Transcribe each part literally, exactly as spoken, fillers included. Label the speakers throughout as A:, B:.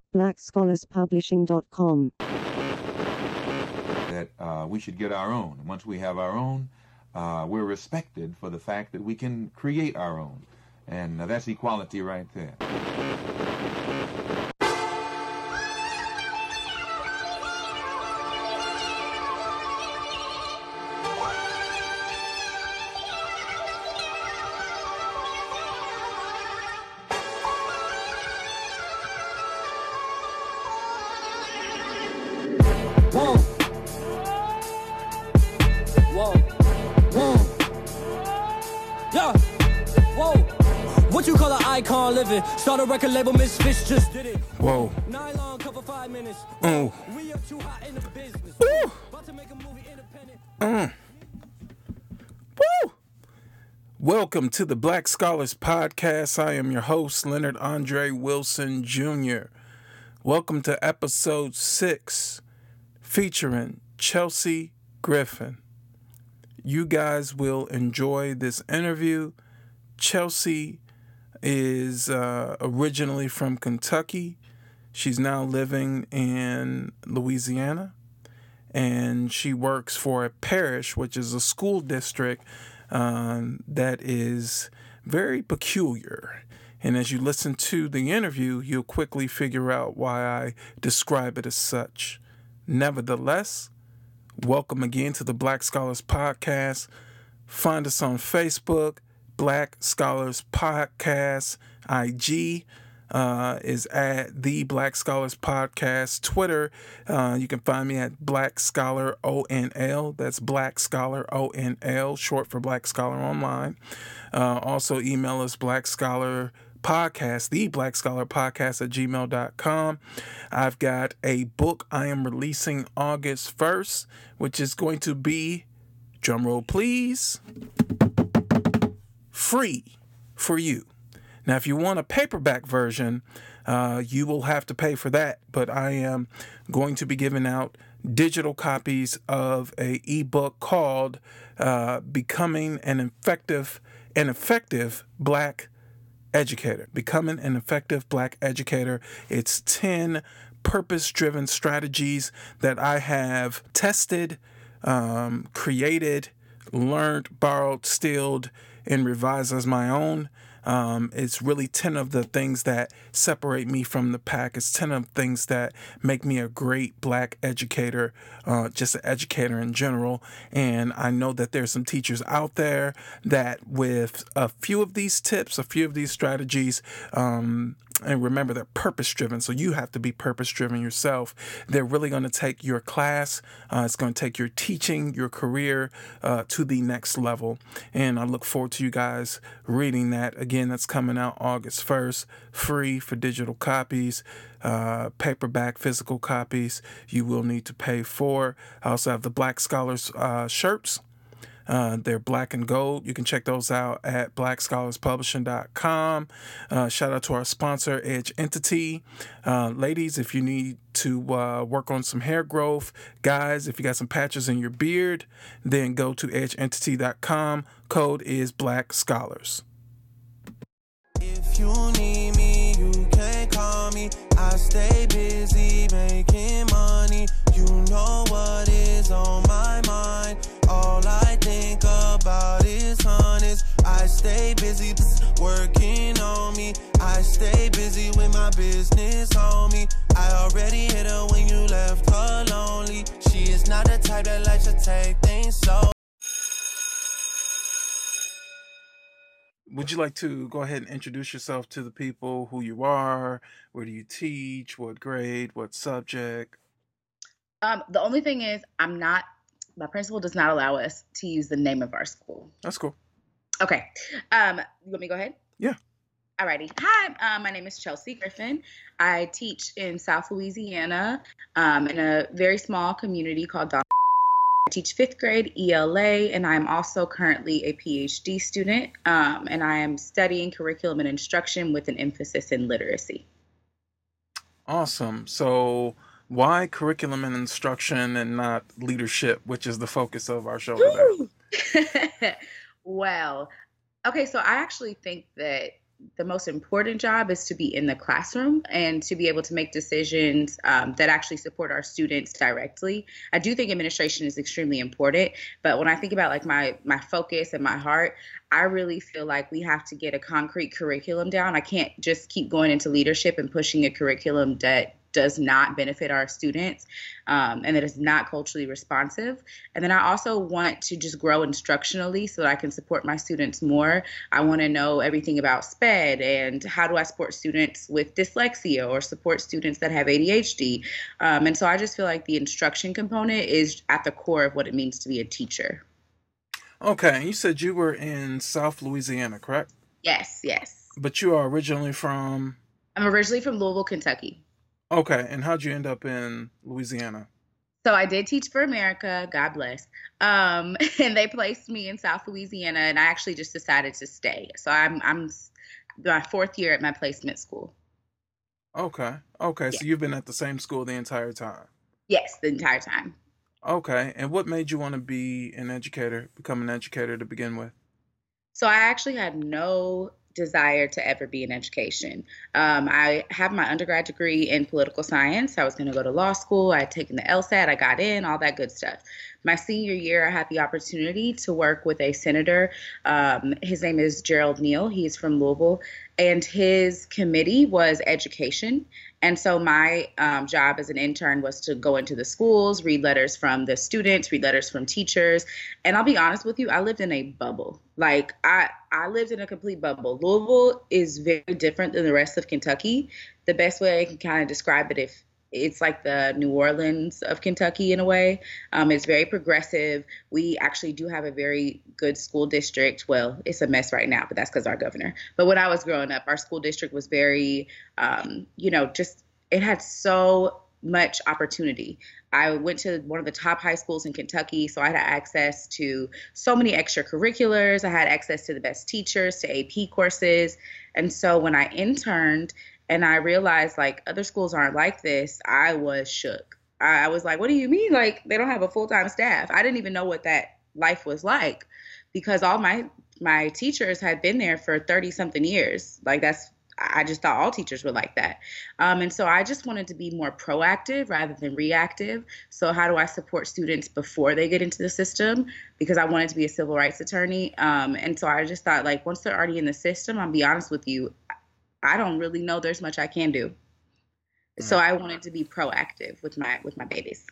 A: black scholars publishing dot com.
B: That uh, we should get our own. Once we have our own, uh, we're respected for the fact that we can create our own. And uh, that's equality right there.
C: Whoa. Whoa. Whoa. Yeah. Whoa. What you call an icon living? Start a record label, Misfits just did it.
D: Whoa.
C: Nylon cover five minutes.
D: Oh.
C: We are too hot in the business.
D: Woo.
C: About to make a movie independent.
D: Mm. Woo. Welcome to the Black Scholars Podcast. I am your host, Leonard Andre Wilson Junior Welcome to episode six, featuring Chelsea Griffin. You guys will enjoy this interview. Chelsea is uh, originally from Kentucky. She's now living in Louisiana, and she works for a parish, which is a school district um, that is very peculiar. And as you listen to the interview, you'll quickly figure out why I describe it as such. Nevertheless, welcome again to the Black Scholars Podcast. Find us on Facebook, Black Scholars Podcast. I G uh, is at the Black Scholars Podcast. Twitter, uh, you can find me at Black Scholar O N L. That's Black Scholar O N L, short for Black Scholar Online. Uh, also, email us Black Scholar Podcast, the Black Scholar Podcast at gmail dot com. I've got a book I am releasing August first, which is going to be, drumroll please, free for you. Now, if you want a paperback version, uh, you will have to pay for that, but I am going to be giving out digital copies of a ebook called uh, Becoming an Effective, an Effective Black Educator. Becoming an Effective Black Educator. It's ten purpose-driven strategies that I have tested, um, created, learned, borrowed, stilled, and revised as my own. Um, it's really ten of the things that separate me from the pack. It's ten of the things that make me a great black educator, uh, just an educator in general. And I know that there's some teachers out there that with a few of these tips, a few of these strategies, um, and remember, they're purpose-driven, so you have to be purpose-driven yourself. They're really going to take your class, uh, it's going to take your teaching, your career uh, to the next level. And I look forward to you guys reading that. Again, that's coming out August first, free for digital copies. Uh, paperback, physical copies, you will need to pay for. I also have the Black Scholars uh, shirts. Uh, they're black and gold. You can check those out at black scholars publishing dot com. Uh, shout out to our sponsor, Edge Entity. Uh, ladies, if you need to uh, work on some hair growth, guys, if you got some patches in your beard, then go to edge entity dot com. Code is Black Scholars.
E: If you need me, you can call me. I stay busy making money. You know what is on my mind. All I think about is honest. I stay busy working on me. I stay busy with my business, homie. I already hit her when you left her lonely. She is not the type that likes to take things so.
D: Would you like to go ahead and introduce yourself to the people, who you are, where do you teach, what grade, what subject?
F: Um, the only thing is, I'm not, my principal does not allow us to use the name of our school.
D: That's cool.
F: Okay. Um, you want me to go ahead?
D: Yeah.
F: Alrighty. Hi, um, my name is Chelsea Griffin. I teach in South Louisiana um, in a very small community called Don. I teach fifth grade E L A, and I'm also currently a P H D student, um, and I am studying curriculum and instruction with an emphasis in literacy.
D: Awesome. So why curriculum and instruction and not leadership, which is the focus of our show today?
F: Well, okay, so I actually think that the most important job is to be in the classroom and to be able to make decisions um, that actually support our students directly. I do think administration is extremely important, but when I think about like my my focus and my heart, I really feel like we have to get a concrete curriculum down. I can't just keep going into leadership and pushing a curriculum that does not benefit our students um, and that is not culturally responsive. And then I also want to just grow instructionally so that I can support my students more. I want to know everything about SPED and how do I support students with dyslexia or support students that have A D H D. Um, and so I just feel like the instruction component is at the core of what it means to be a teacher.
D: Okay, you said you were in South Louisiana, correct?
F: Yes, yes.
D: But you are originally from?
F: I'm originally from Louisville, Kentucky.
D: Okay, and how'd you end up in Louisiana?
F: So I did Teach for America, God bless, um, and they placed me in South Louisiana, and I actually just decided to stay. So I'm I'm my fourth year at my placement school.
D: Okay, okay,
F: Yeah.
D: so you've been at the same school the entire time.
F: Yes, the entire time.
D: Okay, and what made you want to be an educator, become an educator to begin with?
F: So I actually had no desire to ever be in education. Um, I have my undergrad degree in political science. I was going to go to law school. I had taken the LSAT. I got in, all that good stuff. My senior year, I had the opportunity to work with a senator. Um, his name is Gerald Neal. He's from Louisville. And his committee was education. And so my um, job as an intern was to go into the schools, read letters from the students, read letters from teachers. And I'll be honest with you, I lived in a bubble. Like I, I lived in a complete bubble. Louisville is very different than the rest of Kentucky. The best way I can kind of describe it, if it's like the New Orleans of Kentucky in a way. Um, it's very progressive. We actually do have a very good school district. Well, it's a mess right now, but that's because our governor. But when I was growing up, our school district was very, um, you know, just it had so much opportunity. I went to one of the top high schools in Kentucky, so I had access to so many extracurriculars. I had access to the best teachers, to A P courses. And so when I interned, and I realized like other schools aren't like this, I was shook. I, I was like, what do you mean? Like they don't have a full-time staff? I didn't even know what that life was like because all my my teachers had been there for thirty something years. Like that's, I just thought all teachers were like that. Um, and so I just wanted to be more proactive rather than reactive. So how do I support students before they get into the system? Because I wanted to be a civil rights attorney. Um, and so I just thought like once they're already in the system, I'll be honest with you, I don't really know there's much I can do. So I wanted to be proactive with my with my babies.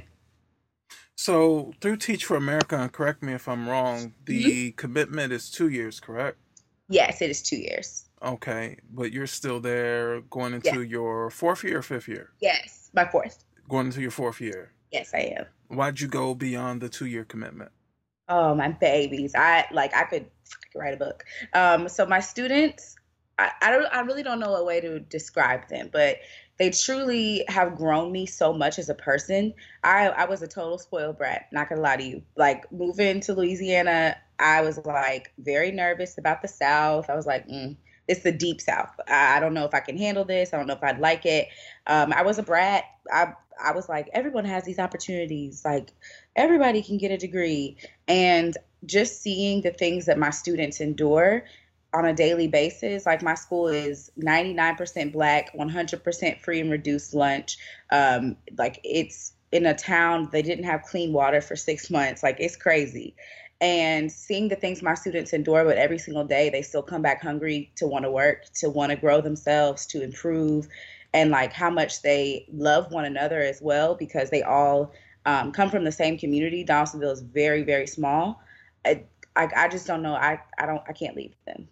D: So through Teach for America, and correct me if I'm wrong, the commitment is two years, correct?
F: Yes, it is two years.
D: Okay, but you're still there going into your fourth year or fifth year?
F: Yes, my fourth.
D: Going into your fourth year.
F: Yes, I am.
D: Why'd you go beyond the two-year commitment?
F: Oh, my babies. I like I could, I could write a book. Um, so my students, I, I don't I really don't know a way to describe them, but they truly have grown me so much as a person. I, I was a total spoiled brat, not gonna lie to you. Like moving to Louisiana, I was like very nervous about the South. I was like, mm, it's the deep South. I, I don't know if I can handle this. I don't know if I'd like it. Um, I was a brat. I I was like, everyone has these opportunities. Like everybody can get a degree. And just seeing the things that my students endure on a daily basis. Like my school is ninety-nine percent Black, one hundred percent free and reduced lunch. Um, like it's in a town, they didn't have clean water for six months. Like it's crazy. And seeing the things my students endure, but every single day they still come back hungry to want to work, to want to grow themselves, to improve, and like how much they love one another as well, because they all um, come from the same community. Donaldsonville is very, very small. I, I, I just don't know. I, I don't, I can't leave them.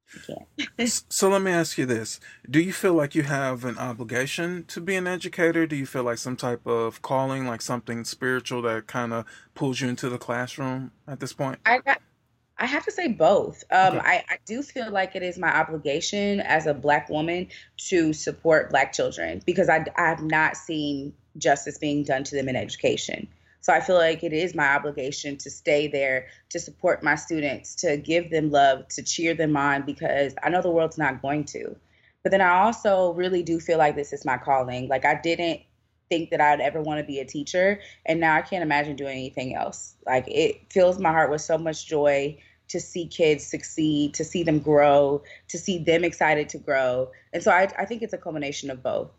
D: So let me ask you this. Do you feel like you have an obligation to be an educator? Do you feel like some type of calling, like something spiritual that kind of pulls you into the classroom at this point?
F: I got, I have to say both. Um,
D: Okay.
F: I, I do feel like it is my obligation as a Black woman to support Black children because I, I have not seen justice being done to them in education. So I feel like it is my obligation to stay there, to support my students, to give them love, to cheer them on, because I know the world's not going to. But then I also really do feel like this is my calling. Like I didn't think that I'd ever want to be a teacher, and now I can't imagine doing anything else. Like it fills my heart with so much joy to see kids succeed, to see them grow, to see them excited to grow. And so I, I think it's a culmination of both.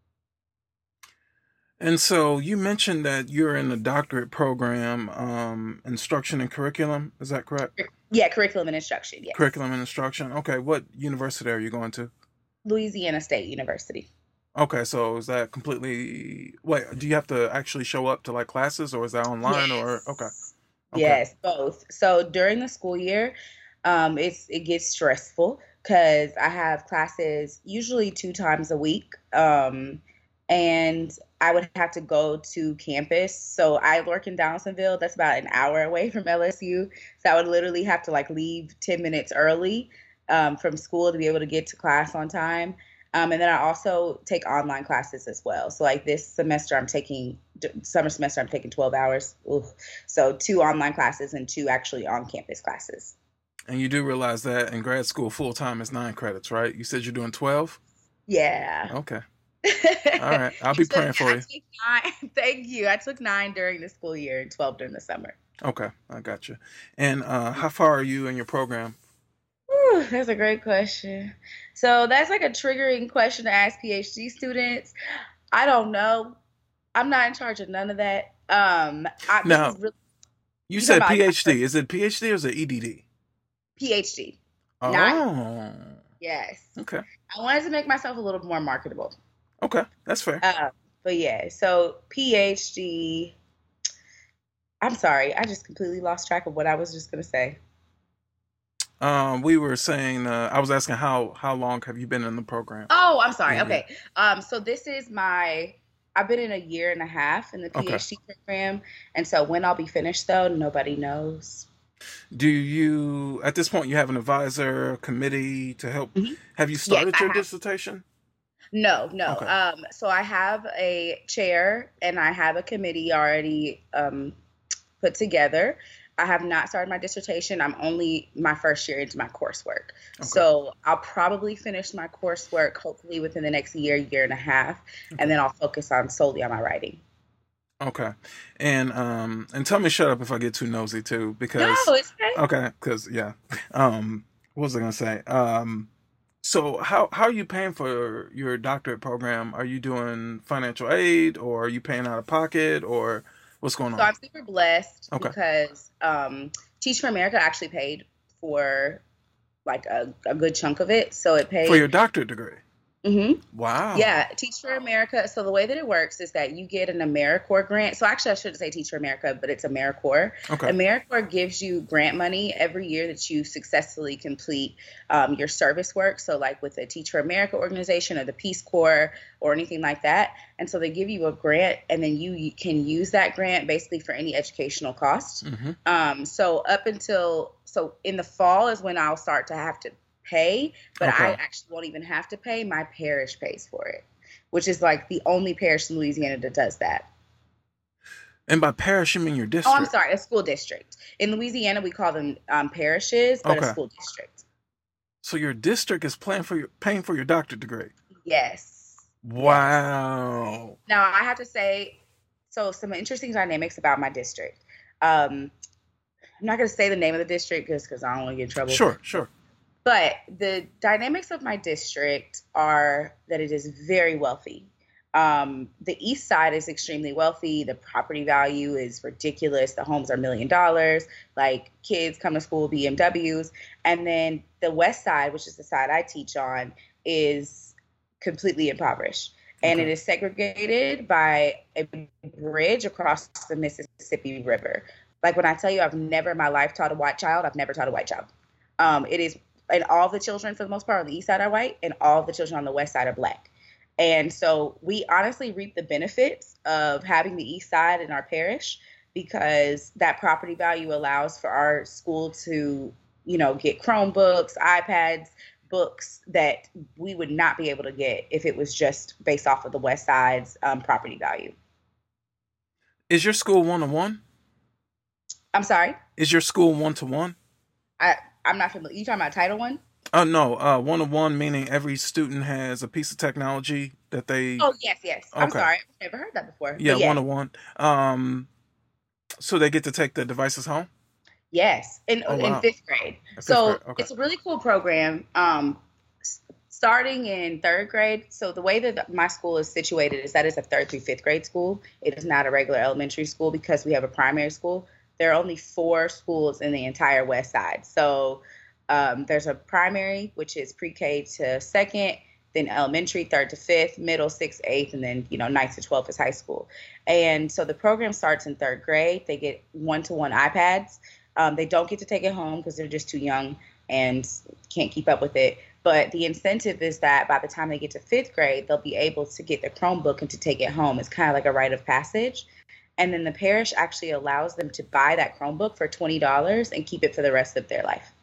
D: And so you mentioned that you're in the doctorate program, um, instruction and curriculum. Is that correct?
F: Yeah, curriculum and instruction. Yes.
D: Curriculum and instruction. Okay. What university are you going to?
F: Louisiana State University.
D: Okay. So is that completely, wait, do you have to actually show up to like classes, or is that online?
F: Yes.
D: or, okay. Okay.
F: Yes, both. So during the school year, um, it's it gets stressful because I have classes usually two times a week, um, and I would have to go to campus. So I work in Donaldsonville. That's about an hour away from L S U. So I would literally have to like leave ten minutes early um, from school to be able to get to class on time. Um, and then I also take online classes as well. So like this semester, I'm taking summer semester, I'm taking twelve hours. Ooh. So two online classes and two actually on campus classes.
D: And you do realize that in grad school, full time is nine credits, right? You said you're doing twelve?
F: Yeah.
D: Okay. All right. I'll be
F: So
D: praying for
F: I
D: you.
F: took nine, thank you. I took nine during the school year and twelve during the summer.
D: Okay. I got you. And uh, how far are you in your program?
F: Whew, that's a great question. So that's like a triggering question to ask PhD students. I don't know. I'm not in charge of none of that. Um, I, this
D: Now,
F: is really
D: You
F: You
D: said
F: talking about-
D: PhD. Is it PhD or is it E D D?
F: PhD.
D: Oh.
F: Not- Yes.
D: Okay.
F: I wanted to make myself a little more marketable.
D: Okay. That's fair.
F: Uh, but yeah, so PhD. I'm sorry, I just completely lost track of what I was just gonna say.
D: Um, we were saying, uh, I was asking how how long have you been in the program?
F: Oh, I'm sorry.
D: Yeah.
F: Okay. Um, so this is my. I've been in a year and a half in the
D: Okay.
F: PhD program, and so when I'll be finished, though, nobody knows.
D: Do you, at this point, you have an advisor, a committee to help?
F: Mhm.
D: Have you started
F: I
D: your
F: have.
D: dissertation?
F: No, no.
D: Okay.
F: Um, so I have a chair and I have a committee already um, put together. I have not started my dissertation. I'm only my first year into my coursework.
D: Okay.
F: So I'll probably finish my coursework hopefully within the next year, year and a half, and then I'll focus on solely on my writing.
D: Okay. And um, and tell me shut up if I get too nosy too, because
F: No, it's okay.
D: okay, because yeah. Um, what was I gonna say? Um, so how how are you paying for your doctorate program? Are you doing financial aid, or are you paying out of pocket, or what's going on?
F: So I'm super blessed
D: Okay.
F: because um, Teach for America actually paid for like a, a good chunk of it. So it paid
D: For your doctorate degree?
F: Mhm.
D: Wow.
F: Yeah, Teach for America. So the way that it works is that you get an AmeriCorps grant. So actually, I shouldn't say Teach for America, but it's AmeriCorps.
D: Okay.
F: AmeriCorps gives you grant money every year that you successfully complete um, your service work. So like with the Teach for America organization or the Peace Corps or anything like that. And so they give you a grant, and then you, you can use that grant basically for any educational cost.
D: Mm-hmm.
F: Um, so up until so in the fall is when I'll start to have to pay, but
D: Okay.
F: I actually won't even have to pay. My parish pays for it, which is like the only parish in Louisiana that does that.
D: And by parish, you mean your
F: Oh,
D: district?
F: I'm sorry, a school district. In Louisiana, we call them um, parishes, but
D: Okay.
F: a school district.
D: So your district is paying for your paying for your doctorate degree.
F: Yes.
D: Wow.
F: Now I have to say, so some interesting dynamics about my district. Um, I'm not going to say the name of the district just because I don't want to get in trouble.
D: Sure, sure.
F: But the dynamics of my district are that it is very wealthy. Um, the east side is extremely wealthy. The property value is ridiculous. The homes are million dollars. Like kids come to school with B M Ws. And then the west side, which is the side I teach on, is completely impoverished. And
D: Okay.
F: it is segregated by a bridge across the Mississippi River. Like when I tell you I've never in my life taught a white child, I've never taught a white child. Um, it is, and all the children for the most part on the east side are white, and all the children on the west side are black. And so we honestly reap the benefits of having the east side in our parish because that property value allows for our school to, you know, get Chromebooks, iPads, books that we would not be able to get if it was just based off of the west side's um, property value.
D: Is your school one to one?
F: I'm sorry,
D: Is your school one to one?
F: I I'm not familiar. You talking about Title One?
D: Oh no, uh, one to one meaning every student has a piece of technology that they.
F: Oh yes, yes. I'm
D: Okay.
F: sorry, I've never heard that before.
D: yeah,
F: But
D: one to one. Um, so they get to take the devices home.
F: Yes, in
D: Oh,
F: in
D: wow.
F: fifth grade.
D: Fifth
F: So
D: grade. Okay.
F: it's a really cool program. Um, s- starting in third grade. So the way that the- my school is situated is that it's a third through fifth grade school. It is not a regular elementary school because we have a primary school. There are only four schools in the entire West Side. So um, there's a primary, which is pre-K to second, then elementary, third to fifth, middle, sixth, eighth, and then, you know, ninth to twelfth is high school. And so the program starts in third grade. They get one-to-one iPads. Um, they don't get to take it home because they're just too young and can't keep up with it. But the incentive is that by the time they get to fifth grade, they'll be able to get the Chromebook and to take it home. It's kind of like a rite of passage. And then the parish actually allows them to buy that Chromebook for twenty dollars and keep it for the rest of their life.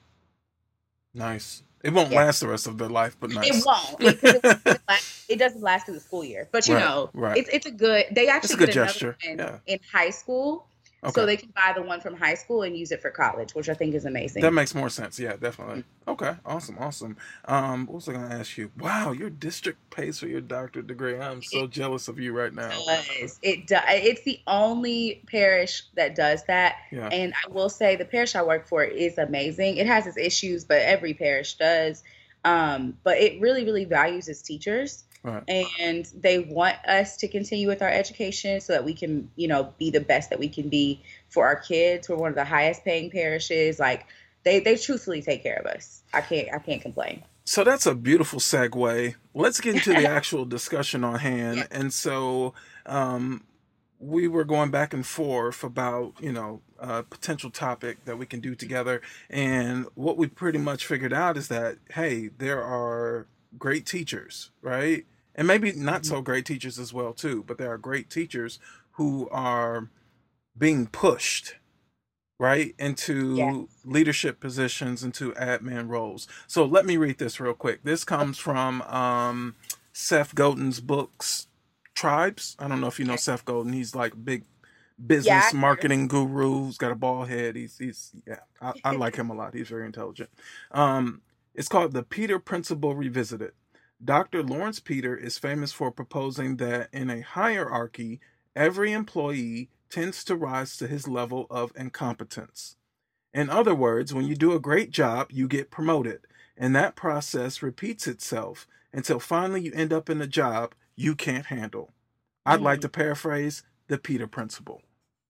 D: Nice. It won't
F: Yeah.
D: last the rest of their life, but nice.
F: It won't. It, 'cause it, doesn't last, it doesn't last through the school year. But, you
D: Right,
F: know,
D: right.
F: it's it's a good, they actually
D: a good
F: get another
D: gesture,
F: one
D: yeah.
F: in high school.
D: Okay.
F: So they can buy the one from high school and use it for college, which I think is amazing.
D: That makes more sense. Yeah, definitely. Okay, awesome, awesome. Um, what was I going to ask you? Wow, your district pays for your doctorate degree. I'm so jealous of you right now.
F: does. It does. It's the only parish that does that.
D: Yeah.
F: And I will say the parish I work for is amazing. It has its issues, but every parish does. Um, but it really, really values its teachers.
D: Right.
F: And they want us to continue with our education so that we can, you know, be the best that we can be for our kids. We're one of the highest paying parishes. Like they, they truthfully take care of us. I can't, I can't complain.
D: So that's a beautiful segue. Let's get into the actual discussion on hand.
F: Yeah.
D: And so um, we were going back and forth about, you know, a potential topic that we can do together. And what we pretty much figured out is that, hey, there are great teachers, right? And maybe not so great teachers as well, too. But there are great teachers who are being pushed, right, into
F: Yes.
D: leadership positions, into admin roles. So let me read this real quick. This comes from um, Seth Godin's books, Tribes. I don't know if you know Seth Godin. He's like a big business
F: Yeah, I've heard.
D: marketing guru. He's got a bald head. He's, he's yeah, I, I like him a lot. He's very intelligent. Um, it's called The Peter Principle Revisited. Doctor Lawrence Peter is famous for proposing that in a hierarchy, every employee tends to rise to his level of incompetence. In other words, when you do a great job, you get promoted, and that process repeats itself until finally you end up in a job you can't handle. I'd like
F: Mm.
D: to paraphrase the Peter Principle.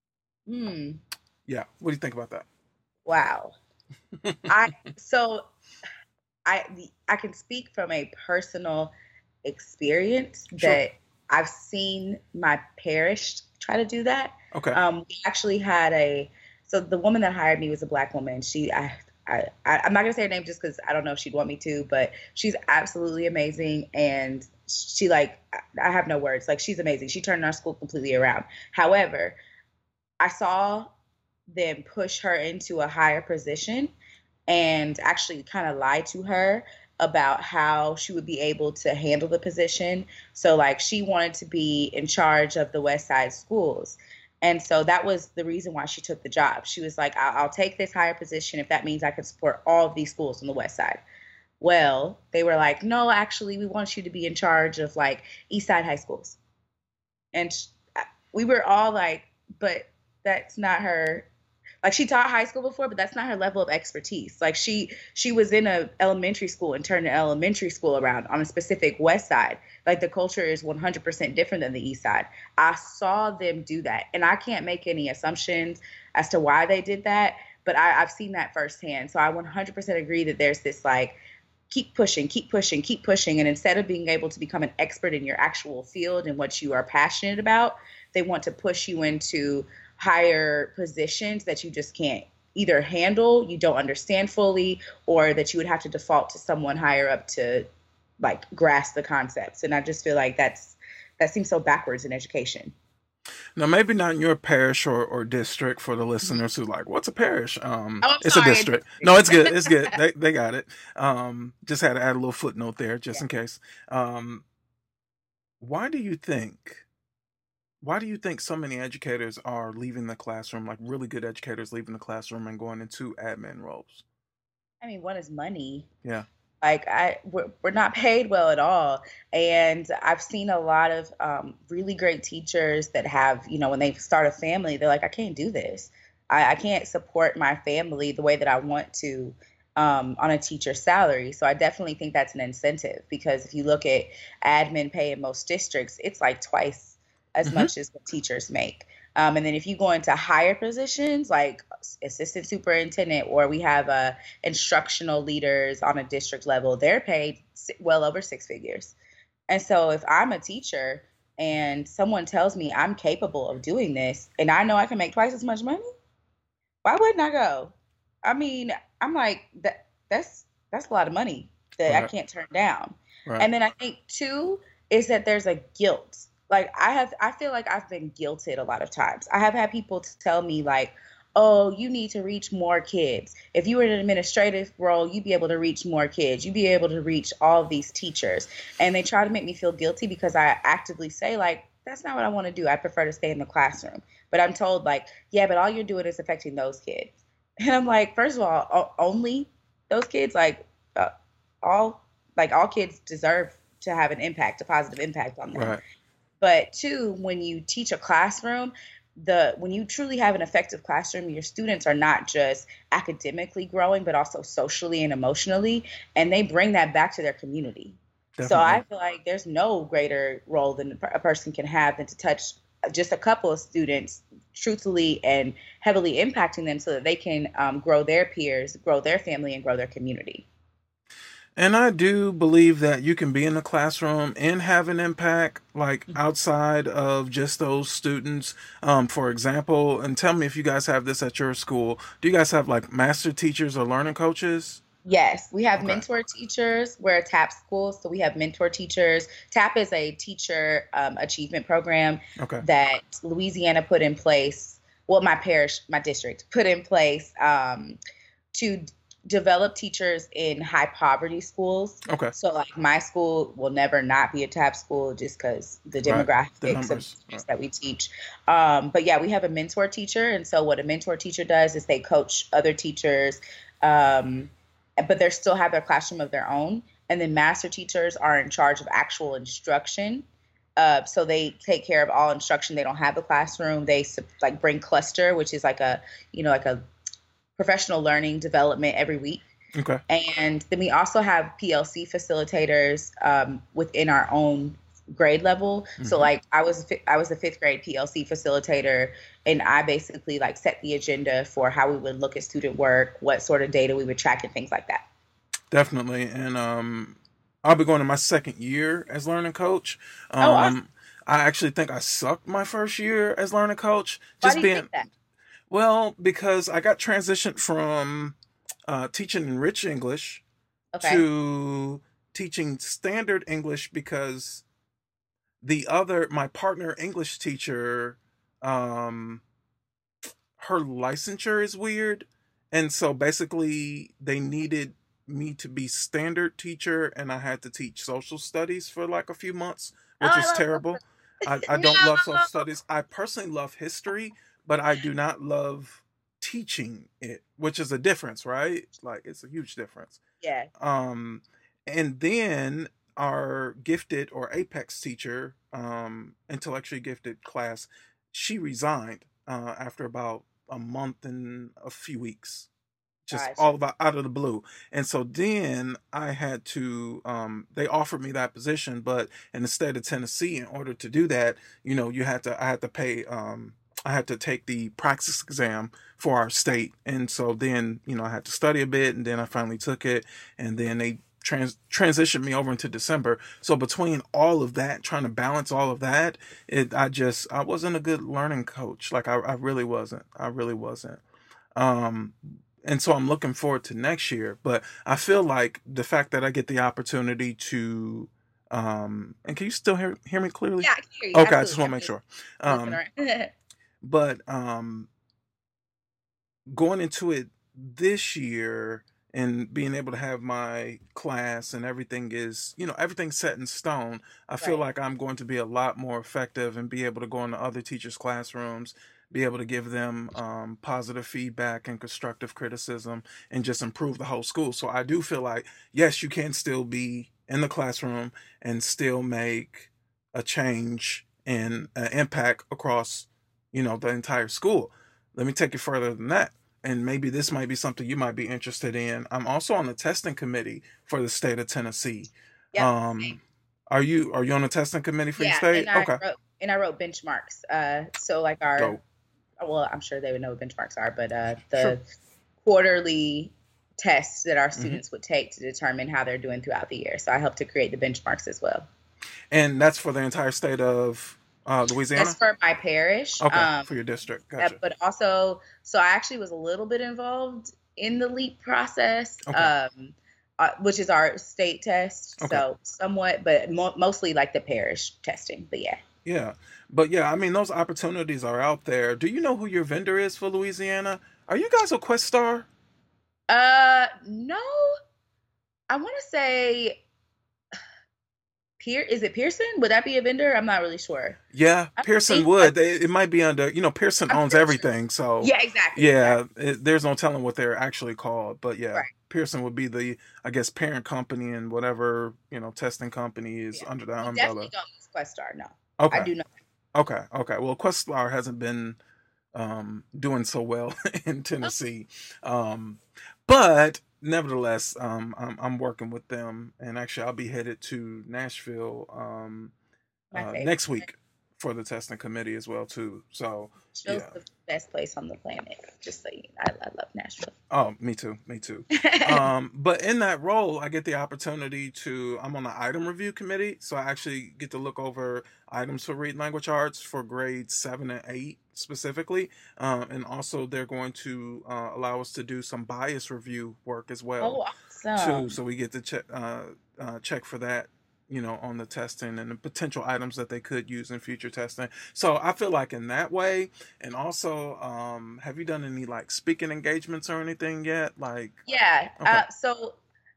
F: Hmm.
D: Yeah, what do you think about that?
F: Wow. I so I I can speak from a personal experience
D: Sure.
F: that I've seen my parish try to do that.
D: Okay.
F: Um, we actually had a so the woman that hired me was a black woman. She I I I- I'm not gonna say her name just because I don't know if she'd want me to, but she's absolutely amazing and she like I I have no words. Like she's amazing. She turned our school completely around. However, I saw them push her into a higher position and actually kind of lie to her about how she would be able to handle the position. So like she wanted to be in charge of the West Side schools. And so that was the reason why she took the job. She was like, I'll, I'll take this higher position if that means I can support all of these schools on the West Side. Well, they were like, no, actually, we want you to be in charge of like East Side high schools. And sh- we were all like, but that's not her. Like she taught high school before, but that's not her level of expertise. Like she she was in a elementary school and turned an elementary school around on a specific West Side. Like the culture is one hundred percent different than the East Side. I saw them do that, and I can't make any assumptions as to why they did that, but I, I've seen that firsthand. So I one hundred percent agree that there's this like keep pushing, keep pushing, keep pushing, and instead of being able to become an expert in your actual field and what you are passionate about, they want to push you into higher positions that you just can't either handle, you don't understand fully, or that you would have to default to someone higher up to like grasp the concepts. And I just feel like that's that seems so backwards in education.
D: Now, maybe not in your parish or, or district for the listeners who like, what's a parish? Um,
F: Oh, I'm
D: it's
F: sorry.
D: a district. No, it's good. It's good. They they got it. Um, just had to add a little footnote there just in case. Um, why do you think? Why do you think so many educators are leaving the classroom, like really good educators leaving the classroom and going into admin roles?
F: I mean, one is money.
D: Yeah.
F: Like I, we're, we're not paid well at all. And I've seen a lot of um, really great teachers that have, you know, when they start a family, they're like, I can't do this. I, I can't support my family the way that I want to um, on a teacher's salary. So I definitely think that's an incentive, because if you look at admin pay in most districts, it's like twice as
D: Mm-hmm.
F: much as what teachers make. Um, and then if you go into higher positions like assistant superintendent, or we have uh, instructional leaders on a district level, they're paid si- well over six figures. And so if I'm a teacher and someone tells me I'm capable of doing this and I know I can make twice as much money, why wouldn't I go? I mean, I'm like, that that's that's a lot of money that I
D: Right.
F: can't turn down.
D: Right.
F: And then I think too is that there's a guilt. Like I have, I feel like I've been guilted a lot of times. I have had people to tell me like, oh, you need to reach more kids. If you were in an administrative role, you'd be able to reach more kids. You'd be able to reach all of these teachers. And they try to make me feel guilty because I actively say like, that's not what I want to do. I prefer to stay in the classroom. But I'm told like, yeah, but all you're doing is affecting those kids. And I'm like, first of all, o- only those kids, like uh, all, like all kids deserve to have an impact, a positive impact on them.
D: Right.
F: But two, when you teach a classroom, the when you truly have an effective classroom, your students are not just academically growing, but also socially and emotionally, and they bring that back to their community. So I
D: Definitely.
F: feel like there's no greater role than a per- a person can have than to touch just a couple of students truthfully and heavily impacting them so that they can um, grow their peers, grow their family, and grow their community.
D: And I do believe that you can be in the classroom and have an impact, like outside of just those students. Um, for example, and tell me if you guys have this at your school. Do you guys have like master teachers or learning coaches?
F: Yes, we have
D: Okay.
F: mentor teachers. We're a TAP school, so we have mentor teachers. TAP is a teacher um, achievement program
D: Okay.
F: that Louisiana put in place. Well, my parish, my district put in place um, to d- develop teachers in high poverty schools.
D: Okay.
F: So, like my school will never not be a TAP school just because the
D: Right.
F: demographics
D: The
F: of
D: numbers. Right.
F: students that we teach. Um, but yeah, we have a mentor teacher, and so what a mentor teacher does is they coach other teachers. Um, but they still have their classroom of their own. And then master teachers are in charge of actual instruction. Uh, so they take care of all instruction. They don't have the classroom. They sup- like bring cluster, which is like a, you know, like a professional learning development every week.
D: Okay.
F: And then we also have P L C facilitators um, within our own grade level. So
D: Mhm.
F: like I was a fi- I was a fifth grade P L C facilitator, and I basically like set the agenda for how we would look at student work, what sort of data we would track, and things like that.
D: Definitely. And um, I'll be going to my second year as learning coach.
F: Oh, awesome.
D: Um, I actually think I sucked my first year as learning coach.
F: Why
D: Just
F: do you
D: being,
F: think that?
D: well, because I got transitioned from uh, teaching enriched English
F: Okay.
D: to teaching standard English because the other, my partner English teacher, um, her licensure is weird. And so basically they needed me to be standard teacher, and I had to teach social studies for like a few months,
F: Oh,
D: which
F: I
D: was
F: love
D: terrible. I, I don't love social studies. I personally love history, but I do not love teaching it, which is a difference, right? Like it's a huge difference.
F: Yeah.
D: Um, and then our gifted or Apex teacher, um, intellectually gifted class, she resigned uh, after about a month and a few weeks, just
F: Gotcha.
D: all about out of the blue. And so then I had to, um, they offered me that position, but in the state of Tennessee, in order to do that, you know, you had to, I had to pay, um, I had to take the praxis exam for our state. And so then, you know, I had to study a bit, and then I finally took it, and then they trans transitioned me over into December. So between all of that, trying to balance all of that, it, I just, I wasn't a good learning coach. Like I, I really wasn't, I really wasn't. Um, and so I'm looking forward to next year, but I feel like the fact that I get the opportunity to, um, and can you still hear, hear me clearly?
F: Yeah, I can hear you.
D: Okay. I just
F: Absolutely.
D: want to
F: I'm
D: make
F: just
D: sure.
F: looking
D: Um,
F: around.
D: but, um, going into it this year and being able to have my class and everything is, you know, everything's set in stone. I feel
F: Right.
D: like I'm going to be a lot more effective and be able to go into other teachers' classrooms, be able to give them um, positive feedback and constructive criticism and just improve the whole school. So I do feel like, yes, you can still be in the classroom and still make a change and an impact across, you know, the entire school. let me take it further than that. And maybe this might be something you might be interested in. I'm also on the testing committee for the state of Tennessee.
F: Yeah.
D: Um, are you are you on the testing committee for your
F: Yeah,
D: state?
F: and I
D: Okay.
F: wrote and I wrote benchmarks. Uh, so like our,
D: Dope.
F: well, I'm sure they would know what benchmarks are, but uh, the
D: Sure.
F: quarterly tests that our
D: Mhm.
F: students would take to determine how they're doing throughout the year. So I helped to create the benchmarks as well.
D: And that's for the entire state of uh, Louisiana?
F: That's for my parish.
D: Okay,
F: Um,
D: for your district.
F: uh,
D: Gotcha.
F: but also, so I actually was a little bit involved in the LEAP process,
D: Okay.
F: um, uh, which is our state test.
D: Okay.
F: So somewhat, but mo- mostly like the parish testing. But yeah.
D: Yeah. But yeah, I mean, those opportunities are out there. Do you know who your vendor is for Louisiana? Are you guys a Questar?
F: Uh, no, I want to say, Pier is it Pearson? Would that be a vendor? I'm not really sure.
D: Yeah,
F: I
D: Pearson
F: think
D: would.
F: like-
D: They, it might be under, you know, Pearson
F: I'm
D: owns
F: pretty sure.
D: everything. So
F: Yeah, exactly.
D: yeah, it, there's no telling what they're actually called. But yeah,
F: Right.
D: Pearson would be the, I guess, parent company and whatever, you know, testing company is
F: Yeah.
D: under that
F: We
D: umbrella.
F: definitely don't use Questar. No,
D: Okay.
F: I do not.
D: Okay. Okay. Well, Questar hasn't been um, doing so well in Tennessee. Um, but nevertheless, um, I'm, I'm working with them. And actually, I'll be headed to Nashville um,
F: My
D: uh,
F: favorite.
D: next week for the testing committee as well, too. So,
F: Nashville's
D: yeah.
F: the best place on the planet. Just so you know, I, I love Nashville.
D: Oh, me too. Me too. um, but in that role, I get the opportunity to, I'm on the item review committee. So I actually get to look over items for reading language arts for grades seven and eight specifically. Um, and also they're going to uh, allow us to do some bias review work as well,
F: oh, awesome.
D: too. So we get to check, uh, uh, check for that, you know, on the testing and the potential items that they could use in future testing. So I feel like in that way, and also, um, have you done any like speaking engagements or anything yet? Like,
F: Yeah.
D: Okay.
F: Uh, so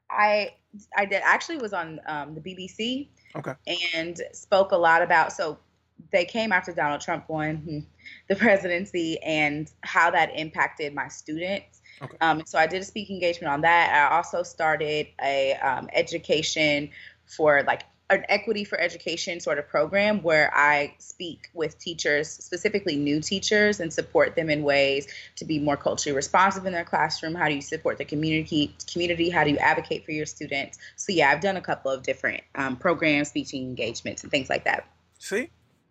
F: I I did actually was on um, the B B C
D: okay,
F: and spoke a lot about. So they came after Donald Trump won hmm, the presidency and how that impacted my students.
D: Okay.
F: Um, so I did a speaking engagement on that. I also started a um, education for like an equity for education sort of program where I speak with teachers, specifically new teachers, and support them in ways to be more culturally responsive in their classroom. How do you support the community? Community? How do you advocate for your students? So yeah, I've done a couple of different um, programs, speaking engagements, and things like that.
D: see?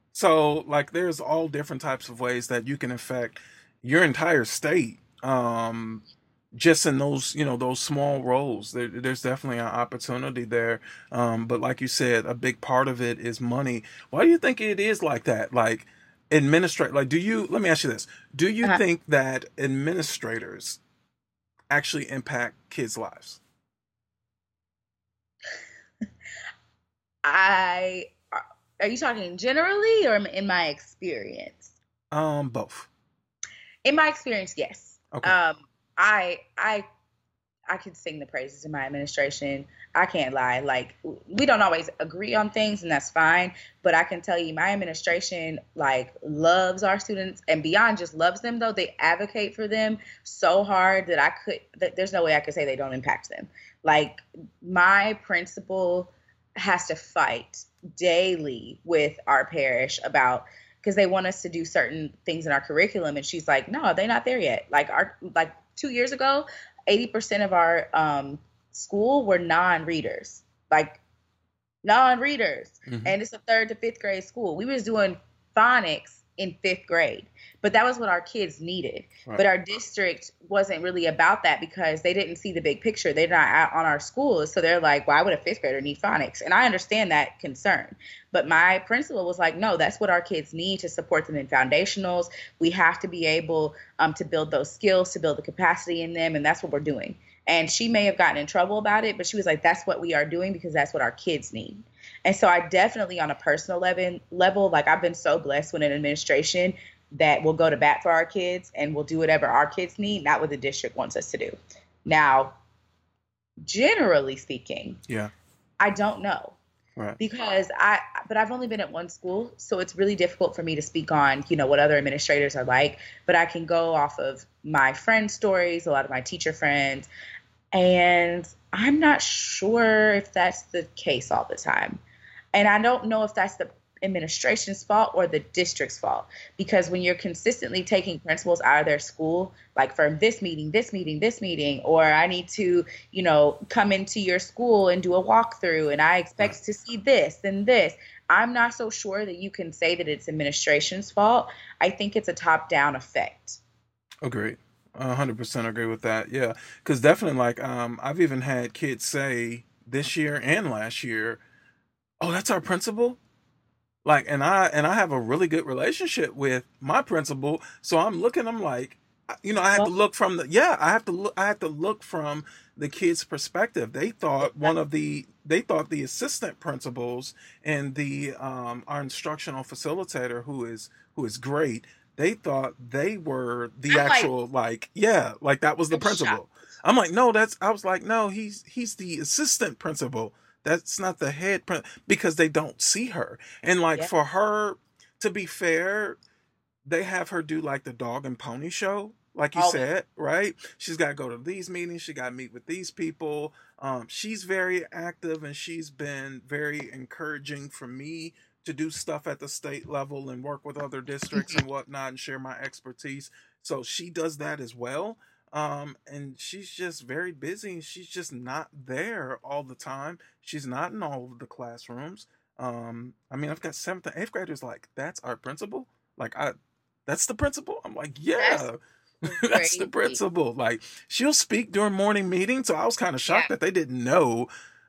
D: So like there's all different types of ways that you can affect your entire state. Um, just in those, you know, those small roles, there, there's definitely an opportunity there. Um, but like you said, a big part of it is money. Why do you think it is like that? Like administrate, like, do you, let me ask you this. Do you
F: Uh-huh.
D: think that administrators actually impact kids' lives?
F: I are, are you talking generally or in my experience?
D: Um, both.
F: In my experience, yes.
D: Okay.
F: Um, I I I could sing the praises of my administration. I can't lie. Like we don't always agree on things, and that's fine. But I can tell you, my administration like loves our students, and beyond just loves them, though they advocate for them so hard that I could. That there's no way I could say they don't impact them. Like my principal has to fight daily with our parish about because they want us to do certain things in our curriculum, and she's like, no, they're not there yet. Like our like two years ago, eighty percent of our um, school were non-readers, like non-readers,
D: Mhm.
F: and it's a third to fifth grade school. We was doing phonics in fifth grade, but that was what our kids needed.
D: Right.
F: But our district wasn't really about that because they didn't see the big picture. They're not out on our schools, so they're like, why would a fifth grader need phonics? And I understand that concern. But my principal was like, no, that's what our kids need to support them in foundationals. We have to be able um, to build those skills, to build the capacity in them, and that's what we're doing. And she may have gotten in trouble about it, but she was like, that's what we are doing because that's what our kids need. And so I definitely, on a personal level, level, like I've been so blessed with an administration that will go to bat for our kids and will do whatever our kids need, not what the district wants us to do. Now, generally speaking,
D: Yeah.
F: I don't know.
D: Right.
F: Because I, but I've only been at one school, so it's really difficult for me to speak on, you know, what other administrators are like. But I can go off of my friends' stories, a lot of my teacher friends, and I'm not sure if that's the case all the time. And I don't know if that's the administration's fault or the district's fault. Because when you're consistently taking principals out of their school, like from this meeting, this meeting, this meeting, or I need to, you know, come into your school and do a walkthrough and I expect right. to see this and this. I'm not so sure that you can say that it's administration's fault. I think it's a top-down effect.
D: Agreed. one hundred percent agree with that. Yeah. Because definitely, like, um, I've even had kids say this year and last year, oh, that's our principal? Like, and I and I have a really good relationship with my principal, so I'm looking. I'm like, you know, I have to look from the yeah. I have to look. I have to look from the kids' perspective. They thought one of the they thought the assistant principals and the um, our instructional facilitator, who is who is great. They thought they were the I'm actual like, like yeah, like that was the principal. Shocked. I'm like, no, that's. I was like, no, he's he's the assistant principal. That's not the head prin- because they don't see her. And like yeah. for her, to be fair, they have her do like the dog and pony show, like you oh. said, right? She's got to go to these meetings. She got to meet with these people. Um, she's very active and she's been very encouraging for me to do stuff at the state level and work with other districts and whatnot and share my expertise. So she does that as well. Um, and she's just very busy. She's just not there all the time. She's not in all of the classrooms. Um, I mean, I've got seventh and eighth graders like, that's our principal? Like, I, that's the principal? I'm like, yeah, that's, that's the principal. Like, she'll speak during morning meetings. So I was kind of shocked yeah. that they didn't know.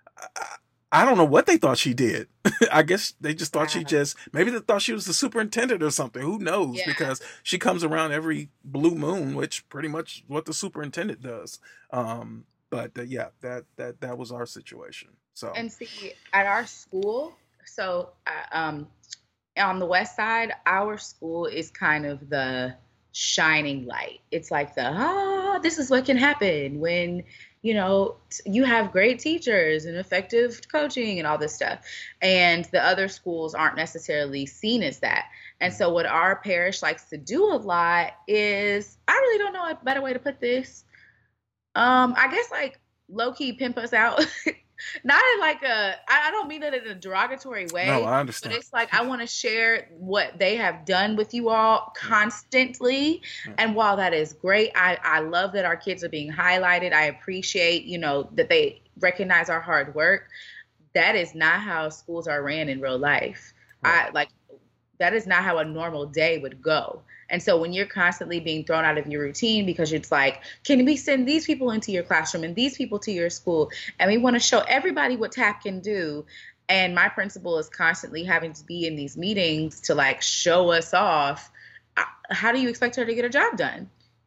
D: I, I don't know what they thought she did. I guess they just thought yeah. she just, maybe they thought she was the superintendent or something. Who knows? Yeah. Because she comes around every blue moon, which pretty much what the superintendent does. Um, but uh, yeah, that, that, that was our situation. So,
F: and see at our school, so uh, um, on the West Side, our school is kind of the shining light. It's like the, ah, this is what can happen when, you know, you have great teachers and effective coaching and all this stuff. And the other schools aren't necessarily seen as that. And so what our parish likes to do a lot is, I really don't know a better way to put this. Um, I guess like low key pimp us out. Not in like a, I don't mean it in a derogatory way.
D: No, I understand.
F: But it's like, I want to share what they have done with you all constantly. Yeah. And while that is great, I, I love that our kids are being highlighted. I appreciate, you know, that they recognize our hard work. That is not how schools are ran in real life. Right. I like, that is not how a normal day would go. And so when you're constantly being thrown out of your routine because it's like, can we send these people into your classroom and these people to your school? And we want to show everybody what TAP can do. And my principal is constantly having to be in these meetings to like show us off. How do you expect her to get her job done?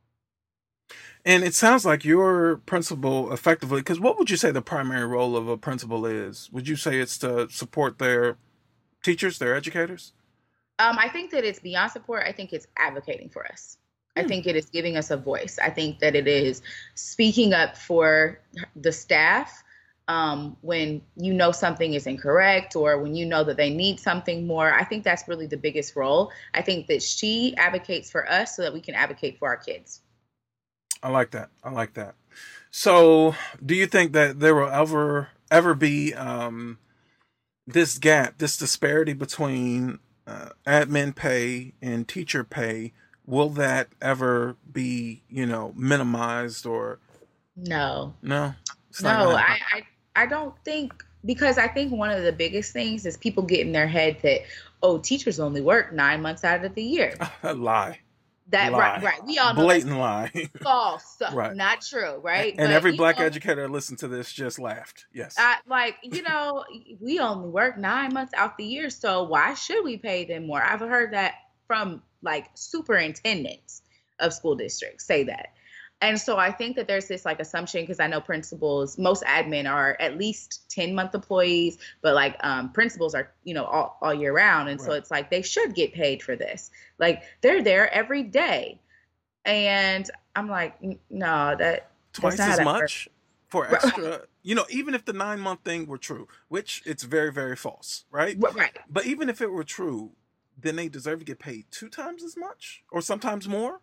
D: And it sounds like your principal effectively, because what would you say the primary role of a principal is? Would you say it's to support their teachers, their educators?
F: Um, I think that it's beyond support. I think it's advocating for us. I
D: Hmm.
F: think it is giving us a voice. I think that it is speaking up for the staff um, when you know something is incorrect or when you know that they need something more. I think that's really the biggest role. I think that she advocates for us so that we can advocate for our kids.
D: I like that. I like that. So, do you think that there will ever ever be um, this gap, this disparity between uh, admin pay and teacher pay? Will that ever be, you know, minimized or
F: No,
D: no? It's not
F: no,
D: gonna
F: I,
D: happen.
F: I, I don't think, because I think one of the biggest things is people get in their head that, oh, teachers only work nine months out of the year.
D: A lie,
F: That,
D: lie,
F: right, right. We all know that's
D: blatant lie.
F: false,
D: Right.
F: not true, right?
D: And
F: But,
D: every
F: you
D: black
F: know,
D: educator that listened to this just laughed. Yes.
F: I, like, you know, we only work nine months out the year, so why should we pay them more? I've heard that from like superintendents of school districts say that. And so I think that there's this like assumption, because I know principals, most admin are at least ten month employees, but like um, principals are, you know, all, all year round. And so
D: Right.
F: it's like they should get paid for this. Like they're there every day. And I'm like, "N- no, that that's
D: Twice
F: not how
D: as
F: that works."
D: much for
F: Right.
D: extra, you know, even if the nine month thing were true, which it's very, very false, right?
F: Right.
D: But even if it were true, then they deserve to get paid two times as much or sometimes more.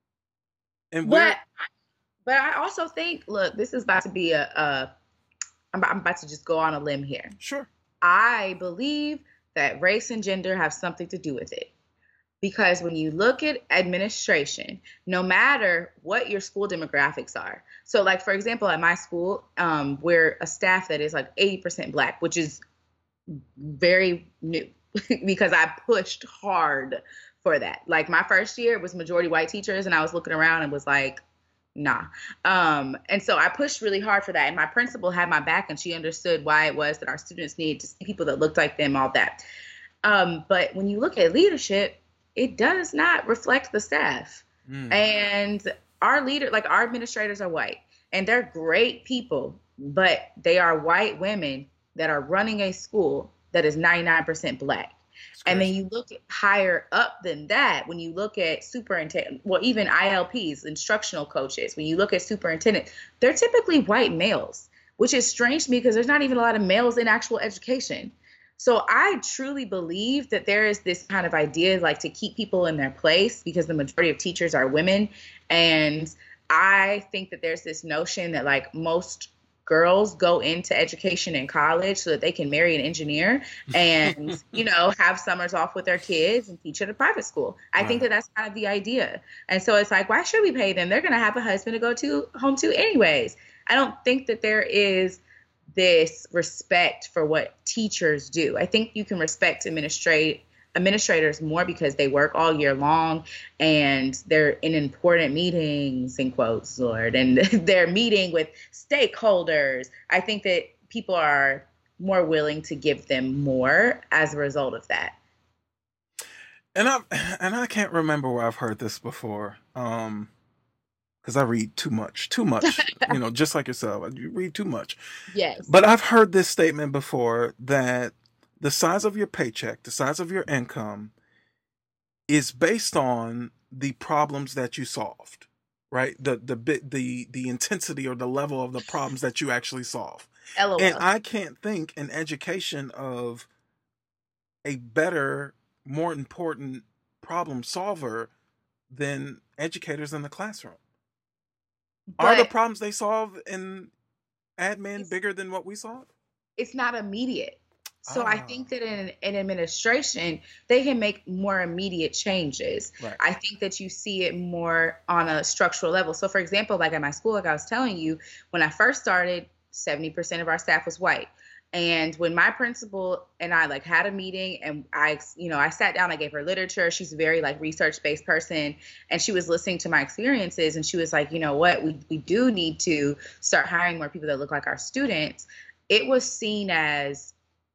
D: And we're,
F: But but I also think, look, this is about to be a, a I'm, I'm about to just go on a limb here.
D: sure.
F: I believe that race and gender have something to do with it. Because when you look at administration, no matter what your school demographics are, so like, for example, at my school, um, we're a staff that is like eighty percent Black, which is very new because I pushed hard for that. Like my first year, it was majority white teachers, and I was looking around and was like, nah. Um, and so I pushed really hard for that. And my principal had my back, and she understood why it was that our students needed to see people that looked like them, all that. Um, but when you look at leadership, it does not reflect the staff. Mm. And our leader, like our administrators are white, and they're great people, but they are white women that are running a school that is ninety-nine percent Black. And then you look at higher up than that, when you look at superintendent, well, even I L Ps, instructional coaches, when you look at superintendent, they're typically white males, which is strange to me because there's not even a lot of males in actual education. So I truly believe that there is this kind of idea like to keep people in their place because the majority of teachers are women. And I think that there's this notion that like most girls go into education in college so that they can marry an engineer and, you know, have summers off with their kids and teach at a private school. I wow. think that that's kind of the idea. And so it's like, why should we pay them? They're going to have a husband to go to home to anyways. I don't think that there is this respect for what teachers do. I think you can respect administrate administrators more because they work all year long and they're in important meetings, in quotes, Lord, and they're meeting with stakeholders. I think that people are more willing to give them more as a result of that.
D: And I and I can't remember where I've heard this before. Um because I read too much, too much, you know, just like yourself. You read too much.
F: Yes.
D: But I've heard this statement before that the size of your paycheck, the size of your income is based on the problems that you solved, right? The the bit the the intensity or the level of the problems that you actually solve.
F: L O L.
D: And I can't think in education of a better, more important problem solver than educators in the classroom. But are the problems they solve in admin bigger than what we solve?
F: It's not immediate. So ah. I think that in, in administration, they can make more immediate changes.
D: Right.
F: I think that you see it more on a structural level. So for example, like at my school, like I was telling you, when I first started, seventy percent of our staff was white. And when my principal and I like had a meeting and I, you know, I sat down, I gave her literature. She's a very like research-based person, and she was listening to my experiences, and she was like, you know what, we, we do need to start hiring more people that look like our students. It was seen as,